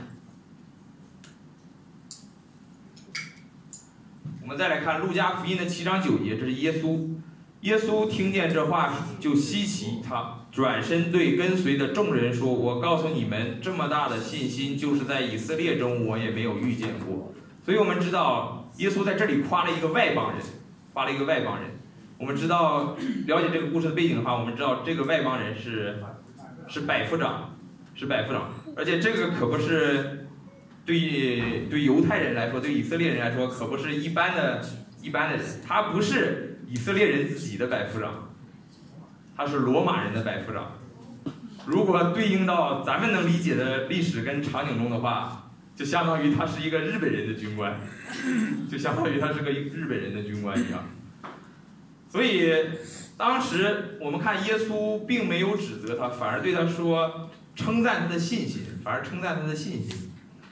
我们再来看路加福音的7章9节，这是耶稣。耶稣听见这话就稀奇，他转身对跟随的众人说：“我告诉你们，这么大的信心，就是在以色列中我也没有遇见过。”所以我们知道，耶稣在这里夸了一个外邦人，夸了一个外邦人。我们知道，了解这个故事的背景的话，我们知道这个外邦人是百夫长，是百夫长，而且这个可不是对犹太人来说，对以色列人来说，可不是一般的人，他不是以色列人自己的百夫长，他是罗马人的百夫长。如果对应到咱们能理解的历史跟场景中的话，就相当于他是一个日本人的军官，就相当于他是个日本人的军官一样。所以当时我们看耶稣并没有指责他，反而对他说，称赞他的信心，反而称赞他的信心，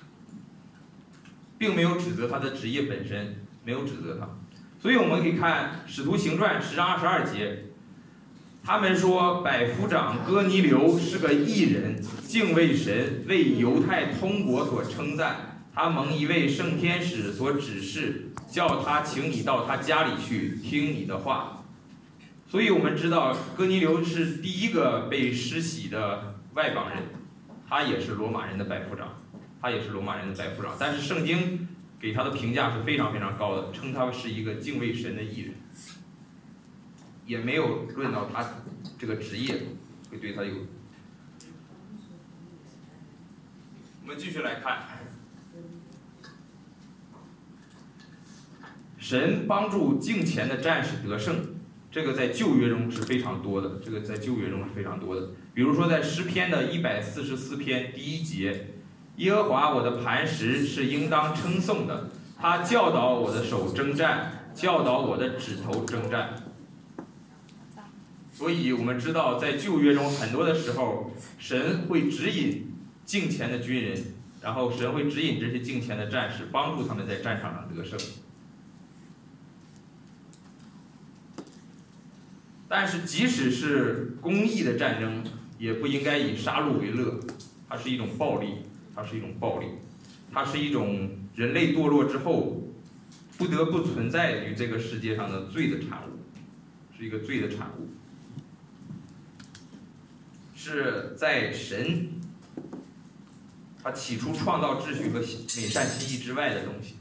并没有指责他的职业本身，没有指责他。所以我们可以看《使徒行传》10章22节，他们说百夫长哥尼流是个义人，敬畏神，为犹太通国所称赞。他蒙一位圣天使所指示，叫他请你到他家里去，听你的话。所以我们知道哥尼流是第一个被施洗的外邦人，他也是罗马人的百夫长，但是圣经给他的评价是非常非常高的，称他是一个敬畏神的义人，也没有论到他这个职业会对他有。我们继续来看，神帮助敬虔的战士得胜，这个在旧约中是非常多的，比如说在诗篇的144篇第1节，耶和华我的磐石是应当称颂的，他教导我的手征战，教导我的指头征战。所以我们知道，在旧约中很多的时候，神会指引敬虔的军人，然后神会指引这些敬虔的战士，帮助他们在战场上得胜。但是即使是公义的战争，也不应该以杀戮为乐，它是一种暴力，它是一种人类堕落之后不得不存在于这个世界上的罪的产物，是一个罪的产物，是在神他起初创造秩序和美善心意之外的东西。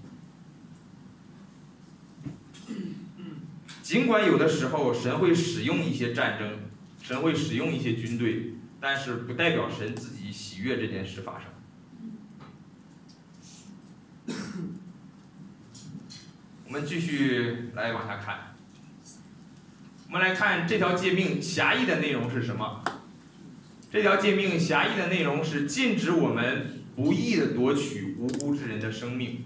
尽管有的时候神会使用一些战争，神会使用一些军队，但是不代表神自己喜悦这件事发生。我们继续来往下看，我们来看这条诫命狭义的内容是什么？这条诫命狭义的内容是禁止我们不义的夺取无辜之人的生命。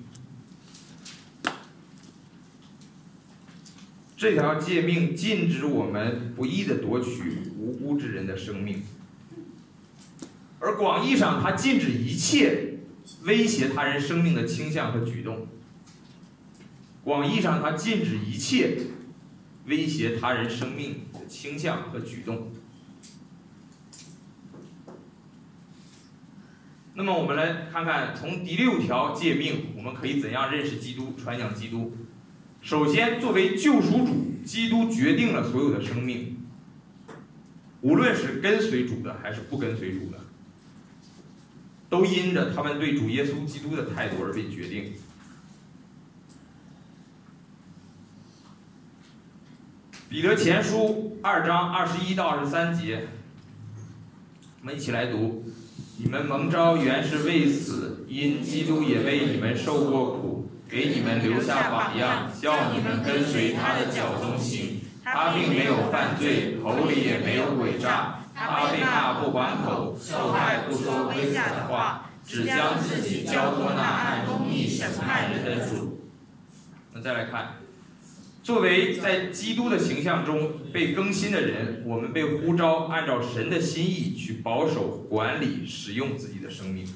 这条诫命禁止我们不义的夺取无辜之人的生命，而广义上，它禁止一切威胁他人生命的倾向和举动。广义上，它禁止一切威胁他人生命的倾向和举动。那么，我们来看看从第6条诫命，我们可以怎样认识基督、传讲基督。首先，作为救赎主，基督决定了所有的生命。 无论是跟随主的还是不跟随主的，都因着他们对主耶稣基督的态度而被决定。彼得前书2章21到23节，我们一起来读：你们蒙召原是为死，因基督也为你们受过苦，给你们留下榜样，叫你们跟随他的脚踪行。他并没有犯罪，口里也没有诡诈，他被骂不还口，受害不说威吓的话，只将自己交托那按公义审判人的主。我们再来看，作为在基督的形象中被更新的人，我们被呼召按照神的心意去保守、管理、使用自己的生命。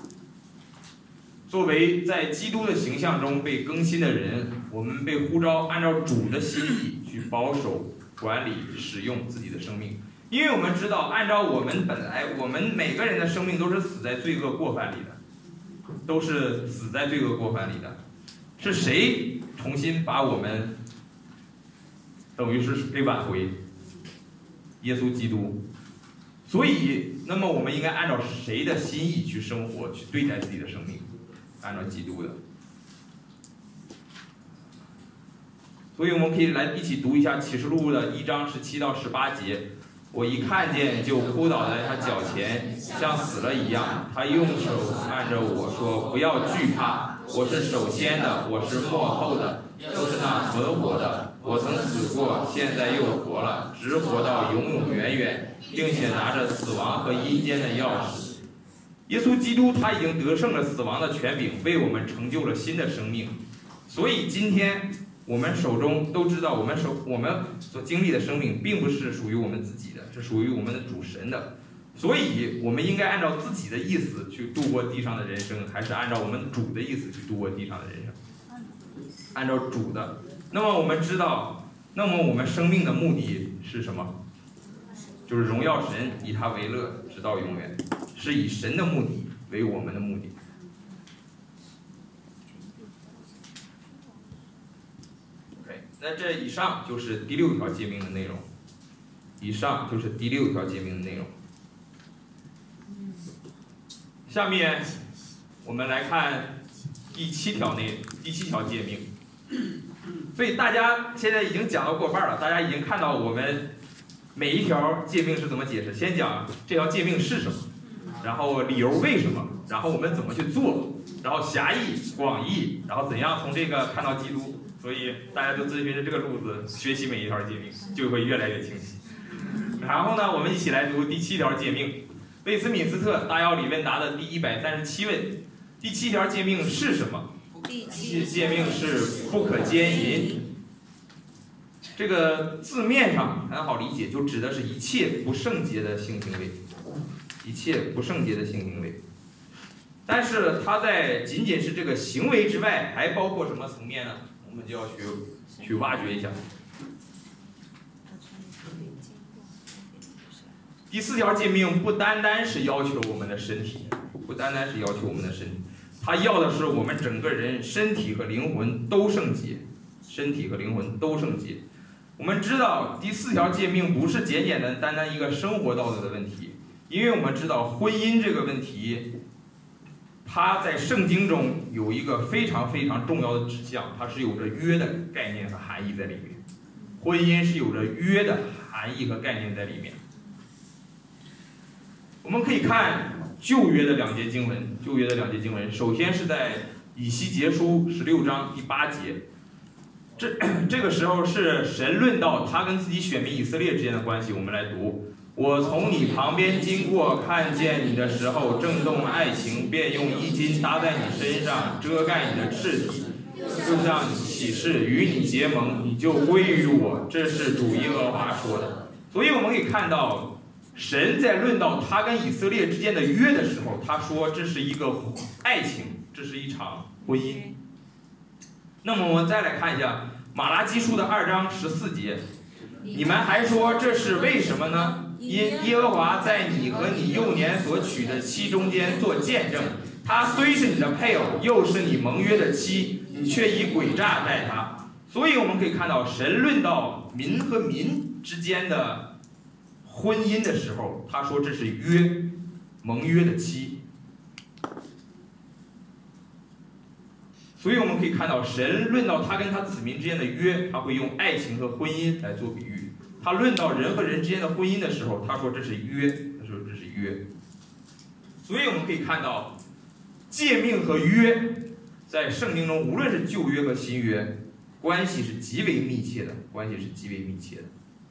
作为在基督的形象中被更新的人，我们被呼召按照主的心意去保守、管理、使用自己的生命。因为我们知道，按照我们每个人的生命都是死在罪恶过犯里的，都是死在罪恶过犯里的。是谁重新把我们等于是给挽回？耶稣基督。所以，那么我们应该按照谁的心意去生活，去对待自己的生命？按照基督的。所以我们可以来一起读一下启示录的1章17到18节。我一看见就扑倒在他脚前，像死了一样。他用手按着我说：“不要惧怕，我是首先的，我是末后的，又是那存活的。我曾死过，现在又活了，直活到永永远远，并且拿着死亡和阴间的钥匙。”耶稣基督他已经得胜了死亡的权柄，为我们成就了新的生命。所以今天我们手中都知道，我们所经历的生命并不是属于我们自己的，是属于我们的主神的。所以我们应该按照自己的意思去度过地上的人生，还是按照我们主的意思去度过地上的人生？按照主的。那么我们知道，那么我们生命的目的是什么？就是荣耀神，以他为乐，直到永远。是以神的目的为我们的目的。OK， 那这以上就是第6条诫命的内容。以上就是第6条诫命的内容。下面我们来看第7条诫命。所以大家现在已经讲到过半了，大家已经看到我们每一条诫命是怎么解释。先讲这条诫命是什么，然后理由为什么，然后我们怎么去做，然后狭义、广义，然后怎样从这个看到基督。所以大家就遵循着这个路子学习每一条诫命，就会越来越清晰。然后呢，我们一起来读第7条诫命。魏斯敏斯特大要理问答的第137问，第7条诫命是什么？第7诫命是不可奸淫。这个字面上很好理解，就指的是一切不圣洁的性行为，一切不圣洁的性行为。但是它在仅仅是这个行为之外，还包括什么层面呢？我们就要去挖掘一下。第4条诫命不单单是要求我们的身体，它要的是我们整个人身体和灵魂都圣洁，我们知道第4条诫命不是简简单单一个生活道德的问题，因为我们知道婚姻这个问题，它在圣经中有一个非常非常重要的指向，它是有着约的概念和含义在里面。婚姻是有着约的含义和概念在里面。我们可以看旧约的2节经文，首先是在以西结书16章第8节。这个时候是神论到他跟自己选民以色列之间的关系。我们来读：我从你旁边经过，看见你的时候正动爱情，便用衣襟搭在你身上，遮盖你的赤体，就像你起誓与你结盟，你就归于我。这是主耶和华说的。所以我们可以看到，神在论到他跟以色列之间的约的时候，他说这是一个爱情，这是一场婚姻。那么我们再来看一下马拉基书的2章14节，你们还说这是为什么呢？因耶和华在你和你幼年所娶的妻中间做见证，她虽是你的配偶，又是你盟约的妻，你却以诡诈待她。所以我们可以看到，神论到民和民之间的婚姻的时候，他说这是约，盟约的期。所以我们可以看到，神论到他跟他子民之间的约，他会用爱情和婚姻来做比喻；他论到人和人之间的婚姻的时候，他说这是约，他说这是约。所以我们可以看到，诫命和约在圣经中，无论是旧约和新约，关系是极为密切的，关系是极为密切的。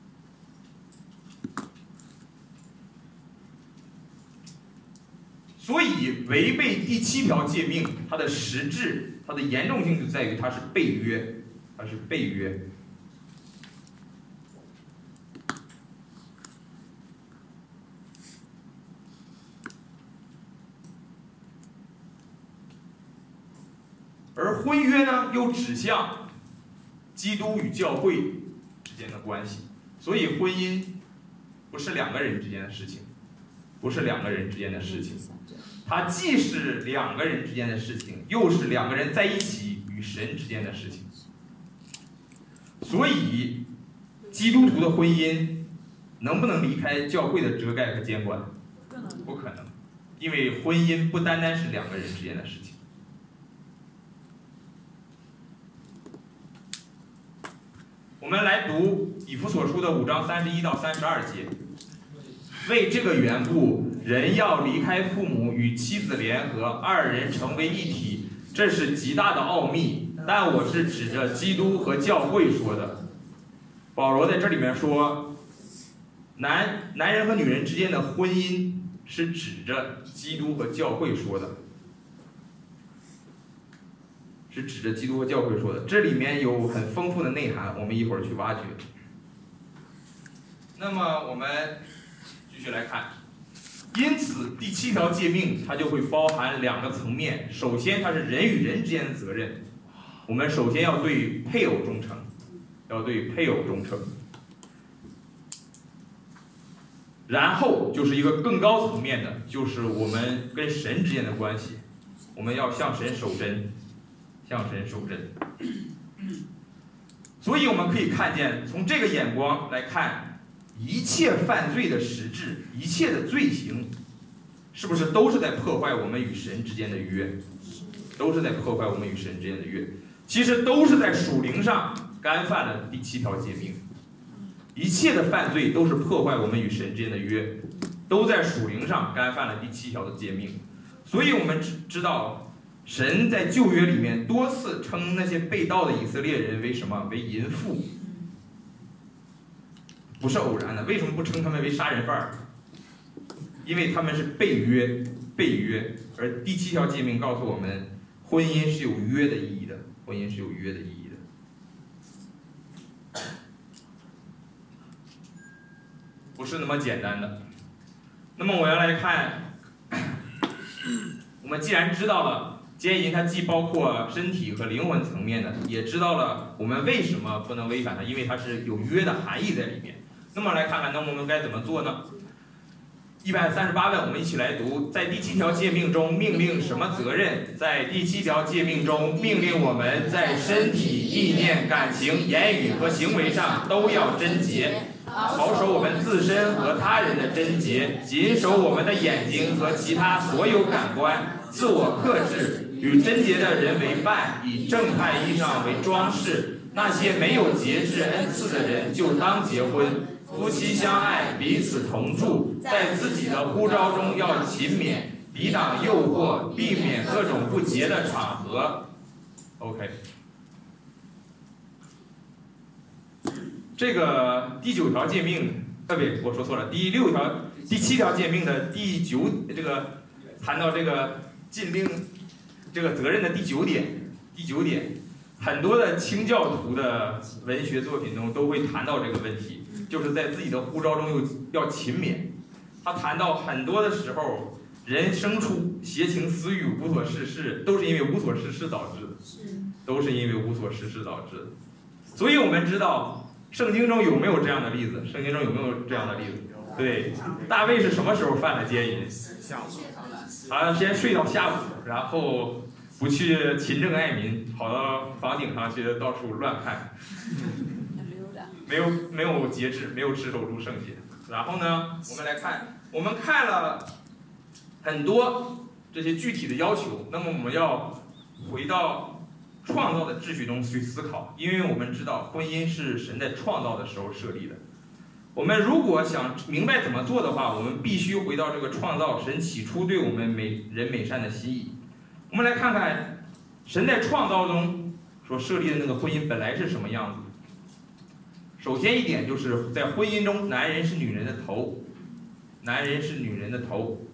所以违背第7条诫命，它的实质、它的严重性就在于它是背约，它是背约。而婚约呢，又指向基督与教会之间的关系。所以婚姻不是2个人之间的事情，不是2个人之间的事情。它既是2个人之间的事情，又是2个人在一起与神之间的事情。所以，基督徒的婚姻能不能离开教会的遮盖和监管？不可能，因为婚姻不单单是2个人之间的事情。我们来读以弗所书的5章31到32节。为这个缘故，人要离开父母，与妻子联合，2人成为一体，这是极大的奥秘。但我是指着基督和教会说的。保罗在这里面说，男人和女人之间的婚姻是指着基督和教会说的，是指着基督和教会说的。这里面有很丰富的内涵，我们一会儿去挖掘。那么我们继续来看，因此第7条诫命它就会包含2个层面。首先，它是人与人之间的责任，我们首先要对配偶忠诚，要对配偶忠诚。然后就是一个更高层面的，就是我们跟神之间的关系，我们要向神守贞，向神守贞。所以我们可以看见，从这个眼光来看，一切犯罪的实质，一切的罪行，是不是都是在破坏我们与神之间的约？都是在破坏我们与神之间的约。其实都是在属灵上干犯了第7条诫命。一切的犯罪都是破坏我们与神之间的约，都在属灵上干犯了第7条的诫命。所以我们知道，神在旧约里面多次称那些被盗的以色列人为什么？为淫妇。不是偶然的。为什么不称他们为杀人犯？因为他们是被约，被约。而第7条诫命告诉我们，婚姻是有约的意义的，婚姻是有约的意义的。不是那么简单的。那么我要来看，我们既然知道了奸淫它既包括身体和灵魂层面的，也知道了我们为什么不能违反它，因为它是有约的含义在里面。那么来看看，那我们该怎么做呢？138问，我们一起来读。在第7条诫命中命令什么责任？在第7条诫命中命令我们在身体、意念、感情、言语和行为上都要贞洁，保守我们自身和他人的贞洁，谨守我们的眼睛和其他所有感官，自我克制，与贞洁的人为伴，以正派衣裳为装饰。那些没有节制恩赐的人就当结婚。夫妻相爱，彼此同住，在自己的呼召中要勤勉，抵挡诱惑，避免各种不洁的场合。OK， 这个第9条诫命，不，我说错了，第7条诫命的第9这个谈到这个禁令这个责任的第9点，很多的清教徒的文学作品中都会谈到这个问题。就是在自己的呼召中又要勤勉。他谈到很多的时候，人生出邪情私欲、无所事事，都是因为无所事事导致的，都是因为无所事事导致的。所以我们知道，圣经中有没有这样的例子？圣经中有没有这样的例子？对，大卫是什么时候犯了奸淫？好像先睡到下午，然后不去勤政爱民，跑到房顶上去到处乱看。没有节制，没有持守住圣洁。 然后呢，我们来看，我们看了很多这些具体的要求，那么我们要回到创造的秩序中去思考，因为我们知道婚姻是神在创造的时候设立的。我们如果想明白怎么做的话，我们必须回到这个创造神起初对我们美善的心意。我们来看看神在创造中所设立的那个婚姻本来是什么样子。首先一点就是在婚姻中，男人是女人的头，男人是女人的头。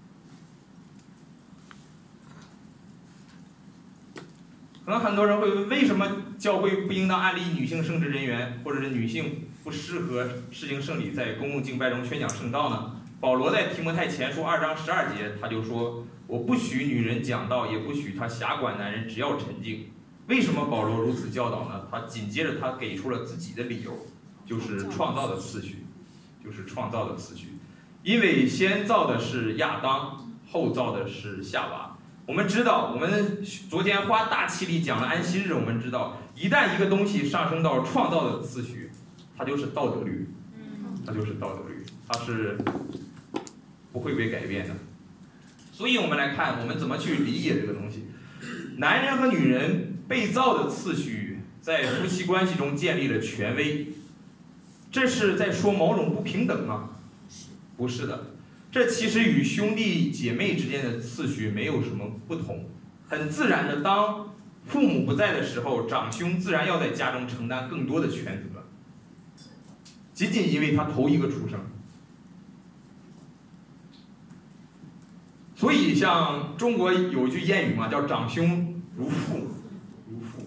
可能很多人会问，为什么教会不应当安利女性圣职人员，或者是女性不适合施行圣礼，在公共敬拜中宣讲圣道呢？保罗在提摩太前书2章12节他就说：“我不许女人讲道，也不许她辖管男人，只要沉静。”为什么保罗如此教导呢？他紧接着他给出了自己的理由，就是创造的次序，就是创造的次序。因为先造的是亚当，后造的是夏娃。我们知道，我们昨天花大气力讲了安息日，我们知道，一旦一个东西上升到创造的次序，它就是道德律，它就是道德律，它是不会被改变的。所以我们来看，我们怎么去理解这个东西。男人和女人被造的次序，在夫妻关系中建立了权威，这是在说某种不平等吗？不是的。这其实与兄弟姐妹之间的次序没有什么不同，很自然的，当父母不在的时候，长兄自然要在家中承担更多的权责，仅仅因为他头一个出生。所以像中国有一句谚语嘛，叫长兄如父，如父。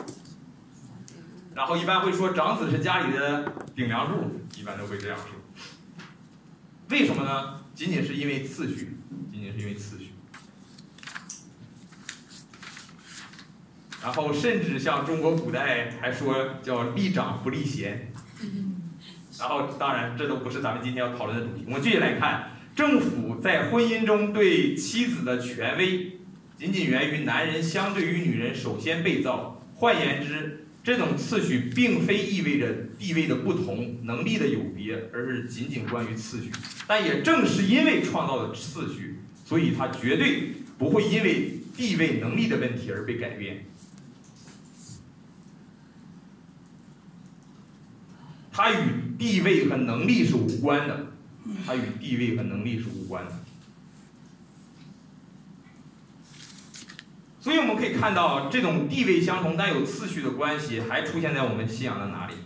然后一般会说长子是家里的顶梁柱，一般都会这样说。为什么呢？仅仅是因为次序，仅仅是因为次序。然后甚至像中国古代还说叫立长不立贤。然后当然这都不是咱们今天要讨论的主题。我们继续来看，政府在婚姻中对妻子的权威，仅仅源于男人相对于女人首先被造。换言之，这种次序并非意味着地位的不同、能力的有别，而是仅仅关于次序。但也正是因为创造的次序，所以它绝对不会因为地位、能力的问题而被改变。它与地位和能力是无关的，它与地位和能力是无关的。所以我们可以看到，这种地位相同但有次序的关系，还出现在我们信仰的哪里？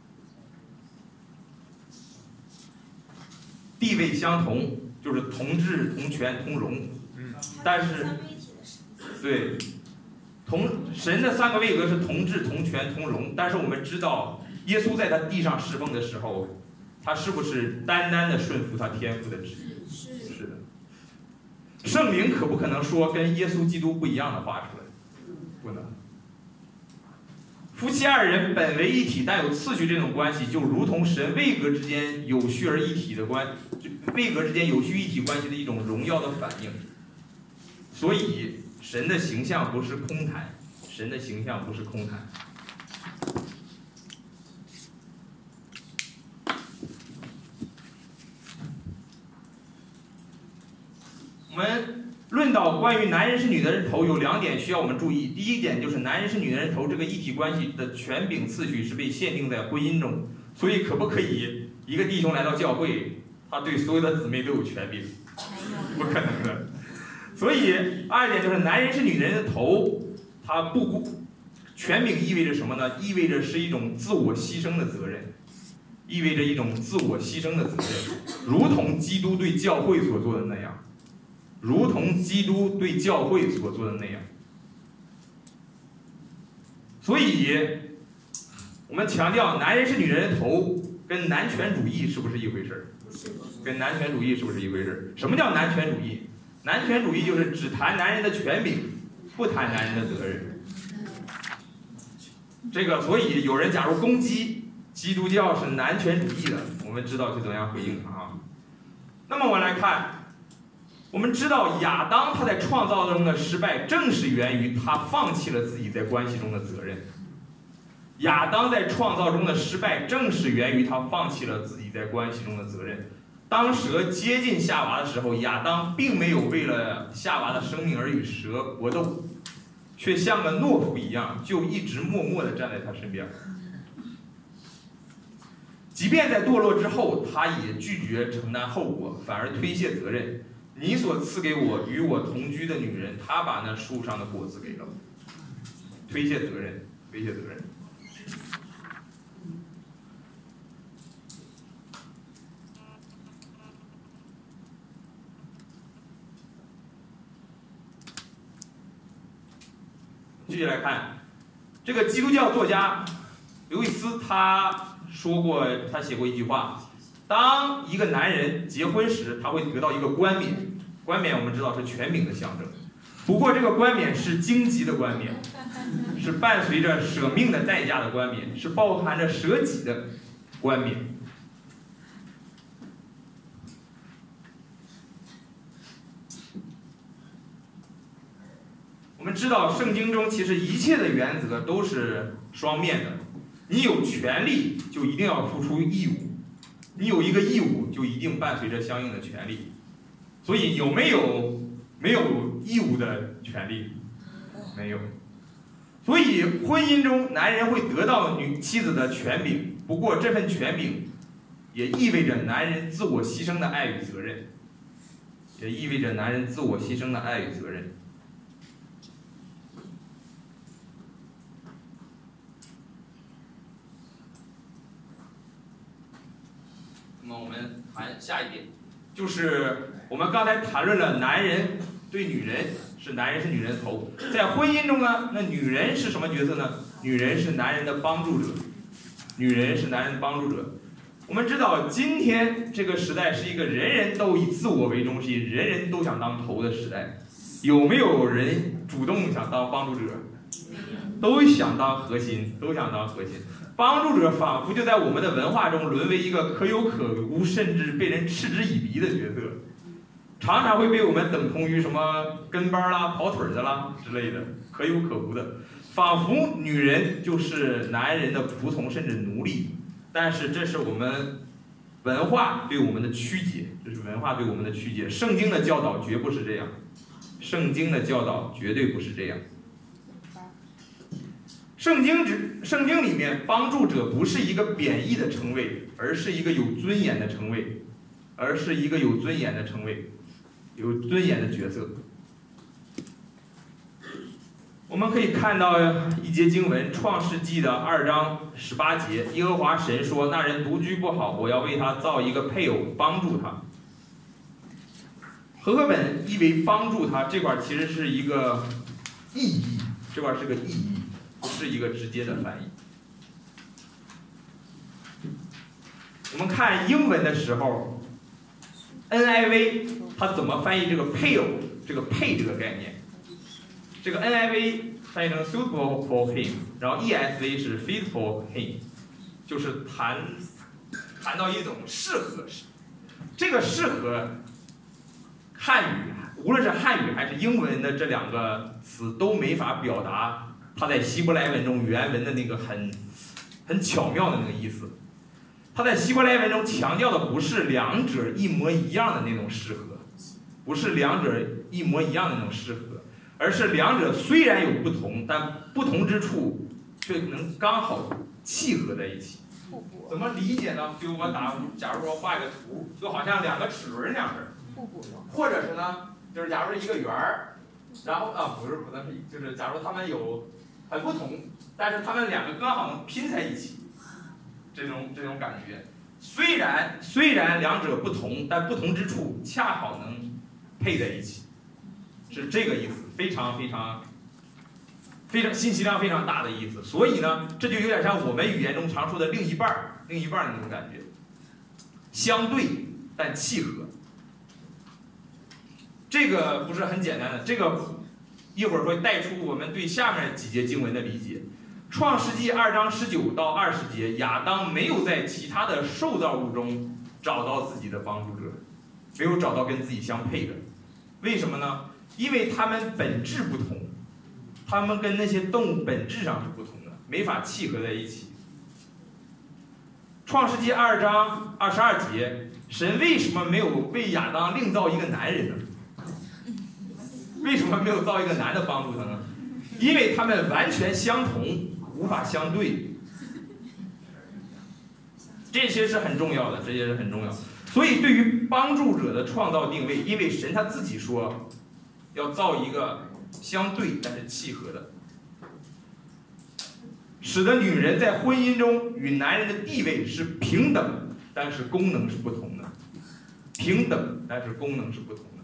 地位相同，就是同治、同权、同荣。但是，对，神的3个位格是同治、同权、同荣。但是我们知道，耶稣在他地上侍奉的时候，他是不是单单的顺服他天父的旨意？是的。圣灵可不可能说跟耶稣基督不一样的话出来？不能。夫妻2人本为一体，但有次序这种关系，就如同神位格之间有序而一体的位格之间有序一体关系的一种荣耀的反应。所以神的形象不是空谈，神的形象不是空谈。我们论到关于男人是女人头，有2点需要我们注意。第一点就是男人是女人头这个一体关系的权柄次序是被限定在婚姻中，所以可不可以一个弟兄来到教会，他对所有的姊妹都有权柄？不可能的。所以2点就是男人是女人的头，他不顾权柄意味着什么呢？意味着是一种自我牺牲的责任，意味着一种自我牺牲的责任，如同基督对教会所做的那样。如同基督对教会所做的那样。所以我们强调男人是女人的头，跟男权主义是不是一回事？跟男权主义是不是一回事？什么叫男权主义？男权主义就是只谈男人的权柄，不谈男人的责任。这个，所以有人假如攻击基督教是男权主义的，我们知道是怎么样回应啊。那么我们来看，我们知道亚当他在创造中的失败，正是源于他放弃了自己在关系中的责任。 亚当在创造中的失败，正是源于他放弃了自己在关系中的责任。当蛇接近夏娃的时候，亚当并没有为了夏娃的生命而与蛇搏斗，却像个懦夫一样，就一直默默地站在他身边。即便在堕落之后，他也拒绝承担后果，反而推卸责任。你所赐给我与我同居的女人，她把那树上的果子给了我。推卸责任，推卸责任。继续来看，这个基督教作家刘易斯他说过，他写过一句话：当一个男人结婚时，他会得到一个冠冕，冠冕我们知道是权柄的象征。不过这个冠冕是荆棘的冠冕，是伴随着舍命的代价的冠冕，是包含着舍己的冠冕。我们知道圣经中其实一切的原则都是双面的，你有权利就一定要付出义务，你有一个义务就一定伴随着相应的权利。所以有没有义务的权利？没有。所以婚姻中男人会得到妻子的权柄，不过这份权柄也意味着男人自我牺牲的爱与责任，也意味着男人自我牺牲的爱与责任。那么我们谈下一点，就是我们刚才谈论了男人对女人是男人是女人的头，在婚姻中呢，那女人是什么角色呢？女人是男人的帮助者，女人是男人的帮助者。我们知道今天这个时代是一个人人都以自我为中心，人人都想当头的时代。有没有人主动想当帮助者？都想当核心，都想当核心。帮助者仿佛就在我们的文化中沦为一个可有可无，甚至被人嗤之以鼻的角色，常常会被我们等同于什么跟班啦、跑腿的啦之类的，可有可无的，仿佛女人就是男人的仆从甚至奴隶。但是这是我们文化对我们的曲解，这是文化对我们的曲解。圣经的教导绝不是这样，圣经的教导绝对不是这样。圣经里面帮助者不是一个贬义的称谓，而是一个有尊严的称谓，而是一个有尊严的称谓，有尊严的角色。我们可以看到一节经文，创世纪的2章18节，耶和华神说：那人独居不好，我要为他造一个配偶帮助他。和合本译为帮助他，这块其实是一个意义，这块是个意义，不是一个直接的翻译。我们看英文的时候 ，NIV 它怎么翻译这个配偶，这个配这个概念？这个 NIV 翻译成 suitable for him， 然后 ESV 是 fit for him， 就是谈到一种适合，这个适合汉语，无论是汉语还是英文的这两个词都没法表达它在希伯来文中原文的那个很巧妙的那个意思。它在希伯来文中强调的不是两者一模一样的那种适合，不是两者一模一样的那种适合，而是两者虽然有不同，但不同之处却能刚好契合在一起。怎么理解呢？就我假如说画一个图，就好像两个齿轮两边，或者是呢，就是假如一个圆儿，然后不能是，就是假如它们有很不同，但是它们两个刚好能拼在一起，这种感觉。虽然两者不同，但不同之处恰好能配在一起，是这个意思，非常信息量非常大的意思。所以呢，这就有点像我们语言中常说的另一半的那种感觉，相对但契合。这个不是很简单的，这个一会儿会带出我们对下面几节经文的理解。创世纪2章19到20节，亚当没有在其他的受造物中找到自己的帮助者，没有找到跟自己相配的。为什么呢？因为他们本质不同，他们跟那些动物本质上是不同的。 没法契合在一起。创世纪2章22节，神为什么没有为亚当另造一个男人呢？为什么没有造一个男的帮助他呢？因为他们完全相同，无法相对。这些是很重要的，这些是很重要。所以对于帮助者的创造定位，因为神他自己说要造一个相对但是契合的，使得女人在婚姻中与男人的地位是平等，但是功能是不同的。平等，但是功能是不同的。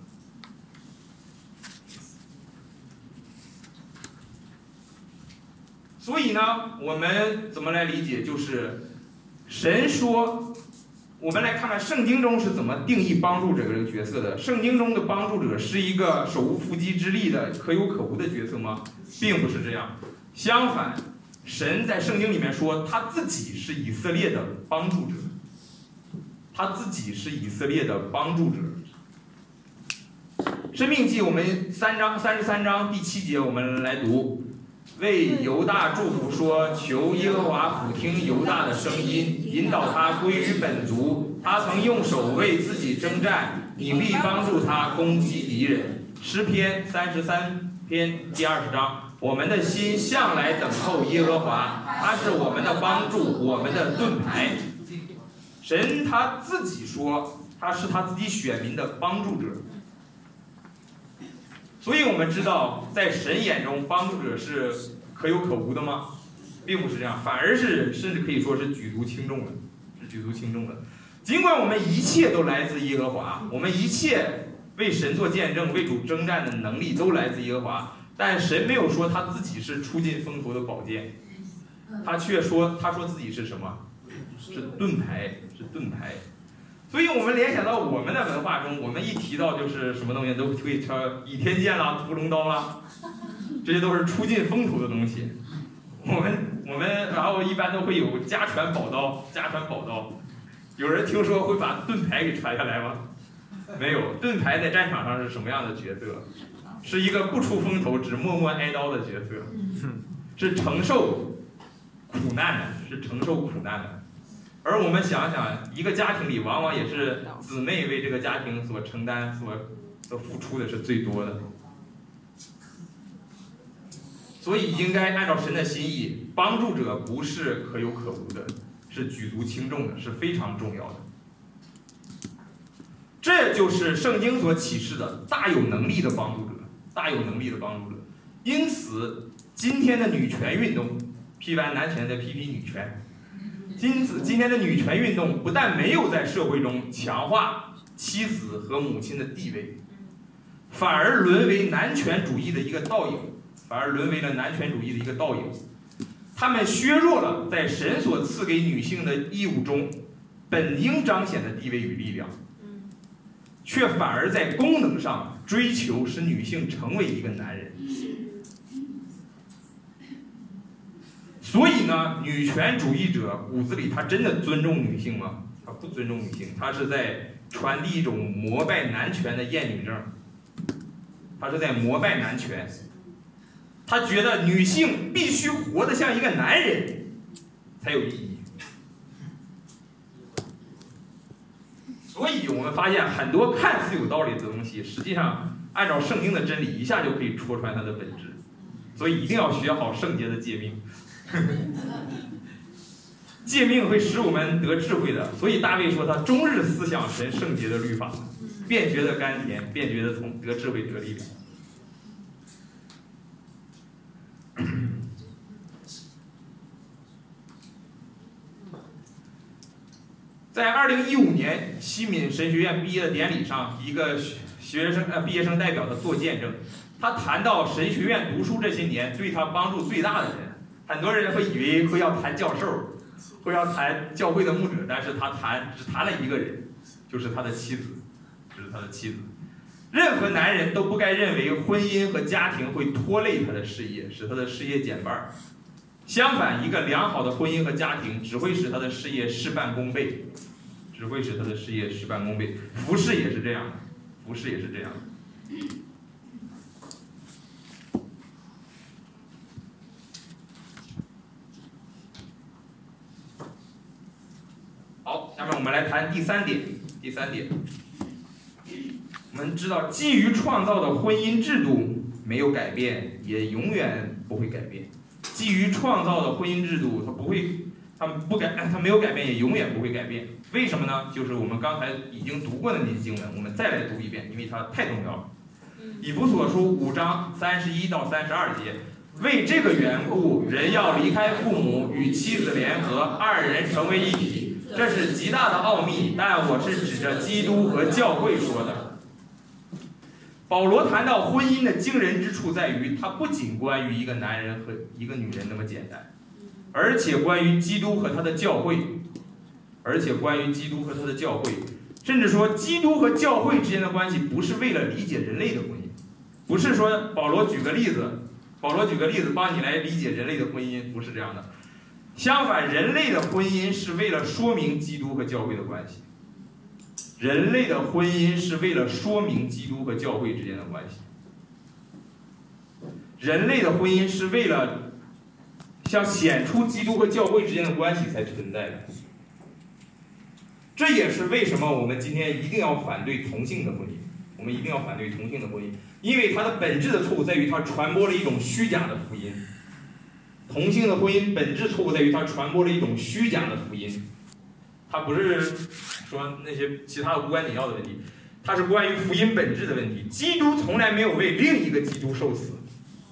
所以呢，我们怎么来理解？就是神说，我们来看看圣经中是怎么定义帮助者这个角色的。圣经中的帮助者是一个手无缚鸡之力的可有可无的角色吗？并不是这样。相反，神在圣经里面说他自己是以色列的帮助者，他自己是以色列的帮助者。申命记我们33章第7节，我们来读。为犹大祝福说，求耶和华俯听犹大的声音，引导他归于本族。他曾用手为自己征战，你必帮助他攻击敌人。诗篇33篇第20章，我们的心向来等候耶和华，他是我们的帮助，我们的盾牌。神他自己说，他是他自己选民的帮助者。所以我们知道，在神眼中，帮助者是可有可无的吗？并不是这样，反而是甚至可以说是举足轻重的，是举足轻重的。尽管我们一切都来自耶和华，我们一切为神做见证、为主征战的能力都来自耶和华，但神没有说他自己是出尽风头的宝剑，他却说自己是什么？是盾牌，是盾牌。所以我们联想到我们的文化中，我们一提到就是什么东西都会说倚天剑啦、屠龙刀啦，这些都是出尽风头的东西。我们然后一般都会有家传宝刀，家传宝刀。有人听说会把盾牌给传下来吗？没有，盾牌在战场上是什么样的角色？是一个不出风头只默默挨刀的角色，是承受苦难的，是承受苦难的。而我们想想，一个家庭里往往也是姊妹为这个家庭所承担、所付出的是最多的。所以应该按照神的心意，帮助者不是可有可无的，是举足轻重的，是非常重要的。这就是圣经所启示的大有能力的帮助者，大有能力的帮助者。因此，今天的女权运动批完男权再批女权。因此，今天的女权运动不但没有在社会中强化妻子和母亲的地位，反而沦为男权主义的一个倒影，他们削弱了在神所赐给女性的义务中本应彰显的地位与力量，却反而在功能上追求使女性成为一个男人。所以呢，女权主义者骨子里他真的尊重女性吗？他不尊重女性，他是在传递一种膜拜男权的厌女症，他是在膜拜男权。他觉得女性必须活得像一个男人才有意义。所以我们发现很多看似有道理的东西，实际上按照圣经的真理一下就可以戳穿它的本质。所以一定要学好圣洁的诫命。诫命会使我们得智慧的，所以大卫说他终日思想神圣洁的律法，便觉得甘甜，便觉得从得智慧得力量。在2015年西敏神学院毕业的典礼上，一个毕业生代表他做见证，他谈到神学院读书这些年对他帮助最大的人。很多人会以为会要谈教授，会要谈教会的牧者，但是他只谈了一个人，就是他的妻子，任何男人都不该认为婚姻和家庭会拖累他的事业，使他的事业减半。相反，一个良好的婚姻和家庭只会使他的事业事半功倍，服侍也是这样的， 下面我们来谈第三点。我们知道，基于创造的婚姻制度没有改变，也永远不会改变。基于创造的婚姻制度，它没有改变，也永远不会改变。为什么呢？就是我们刚才已经读过的那些经文，我们再来读一遍，因为它太重要了。以弗所书5章31到32节，为这个缘故，人要离开父母，与妻子联合，二人成为一体。这是极大的奥秘，但我是指着基督和教会说的。保罗谈到婚姻的惊人之处在于，它不仅关于一个男人和一个女人那么简单，而且关于基督和他的教会，甚至说基督和教会之间的关系不是为了理解人类的婚姻，不是说保罗举个例子帮你来理解人类的婚姻，不是这样的。相反，人类的婚姻是为了说明基督和教会的关系。人类的婚姻是为了说明基督和教会之间的关系。人类的婚姻是为了想显出基督和教会之间的关系才存在的。这也是为什么我们今天一定要反对同性的婚姻。因为它的本质的错误在于它传播了一种虚假的福音。同性的婚姻本质错误在于它传播了一种虚假的福音，它不是说那些其他的无关紧要的问题，它是关于福音本质的问题。基督从来没有为另一个基督受死，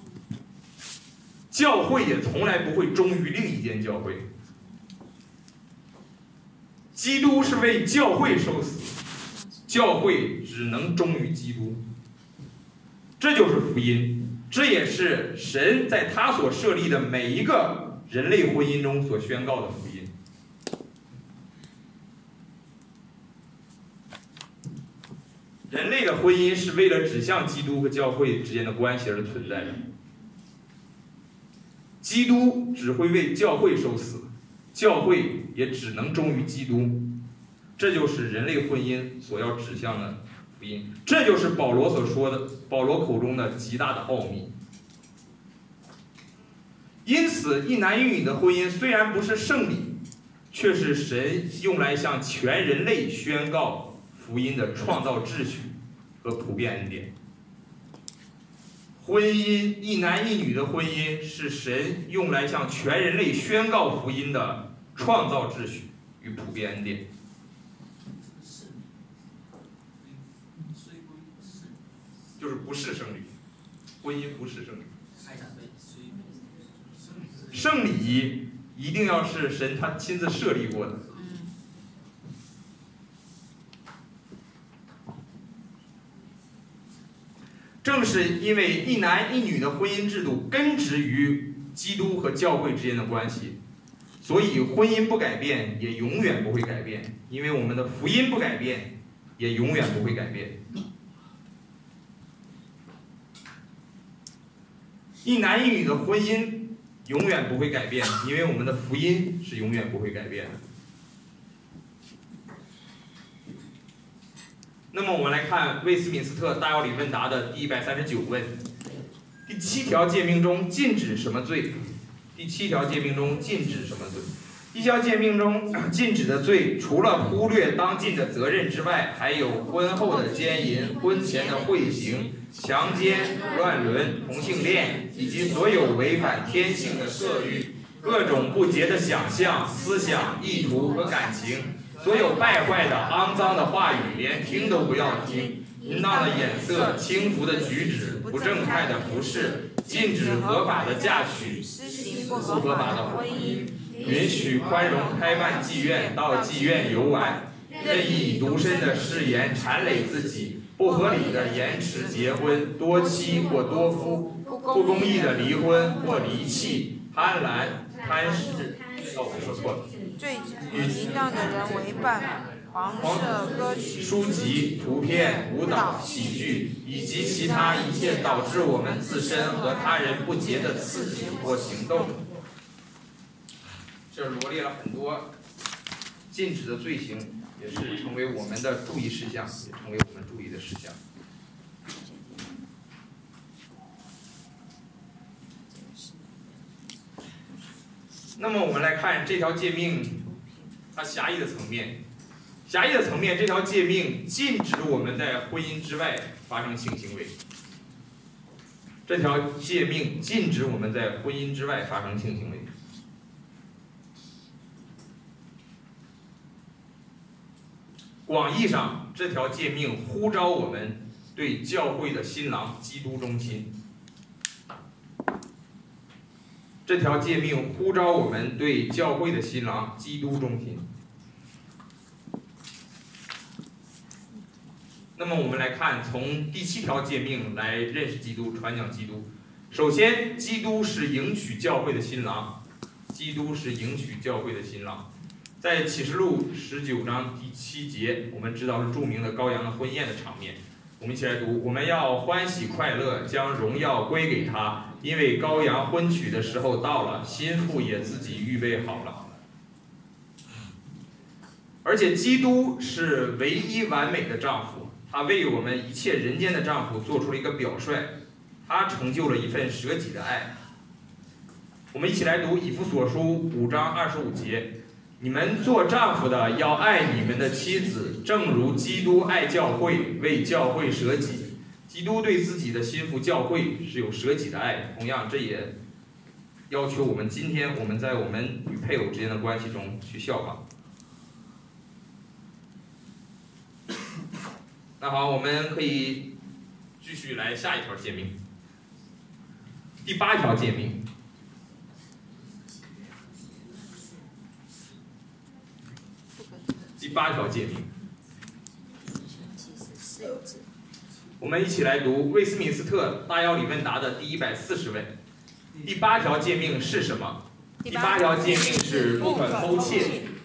教会也从来不会忠于另一间教会。基督是为教会受死，教会只能忠于基督，这就是福音。这也是神在他所设立的每一个人类婚姻中所宣告的福音。人类的婚姻是为了指向基督和教会之间的关系而存在的。基督只会为教会受死，教会也只能忠于基督。这就是人类婚姻所要指向的福音，这就是保罗所说的，保罗口中的极大的奥秘。因此，一男一女的婚姻虽然不是圣礼，却是神用来向全人类宣告福音的创造秩序和普遍恩典。婚姻，一男一女的婚姻是神用来向全人类宣告福音的创造秩序与普遍恩典。就是不是圣礼，婚姻不是圣礼。圣礼一定要是神他亲自设立过的。正是因为一男一女的婚姻制度根植于基督和教会之间的关系，所以婚姻不改变，也永远不会改变。因为我们的福音不改变，也永远不会改变。一男一女的婚姻永远不会改变，因为我们的福音是永远不会改变的。那么我们来看威斯敏斯特大要理问答的第139问：第7条诫命中禁止什么罪？第7条诫命中禁止什么罪？第7条诫命中禁止的罪，除了忽略当尽的责任之外，还有婚后的奸淫、婚前的秽行、强奸、乱伦、同性恋，以及所有违反天性的色欲、各种不洁的想象、思想、意图和感情，所有败坏的、肮脏的话语，连听都不要听；淫荡的眼色、轻浮的举止、不正派的服饰，禁止合法的嫁娶， 施行不不合法的婚姻，允许宽容开办妓院，到妓院游玩，任意以独身的誓言缠累自己，不合理的延迟结婚，多妻或多夫，不公义的离婚或离弃，贪婪、贪食，我说错了。 罪与淫荡的人为伴，黄色歌曲、 书籍、图片、舞蹈、喜剧，以及其他一切导致我们自身和他人不洁的刺激或行动。这罗列了很多禁止的罪行，也是成为我们的注意事项，也成为我们注意的事项。那么我们来看这条诫命，它狭义的层面， 狭义的层面，这条诫命禁止我们在婚姻之外发生性行为。这条诫命禁止我们在婚姻之外发生性行为。广义上，这条诫命呼召我们对教会的新郎基督忠心。这条诫命呼召我们对教会的新郎基督忠心。那么我们来看，从第7条诫命来认识基督、传讲基督。首先，基督是迎娶教会的新郎，基督是迎娶教会的新郎。在启示录19章第7节，我们知道是著名的羔羊的婚宴的场面。我们一起来读：我们要欢喜快乐，将荣耀归给他，因为羔羊婚娶的时候到了，新妇也自己预备好了。而且基督是唯一完美的丈夫，他为我们一切人间的丈夫做出了一个表率，他成就了一份舍己的爱。我们一起来读以弗所书5章25节：你们做丈夫的要爱你们的妻子，正如基督爱教会，为教会舍己。基督对自己的心腹教会是有舍己的爱，同样这也要求我们今天我们在我们与配偶之间的关系中去效仿。那好，我们可以继续来下一条诫命，第8条诫命。第8条诫命，我们一起来读魏斯敏斯特大要理问答的第140问。第8条诫命是什么？第8条诫命是不可偷窃。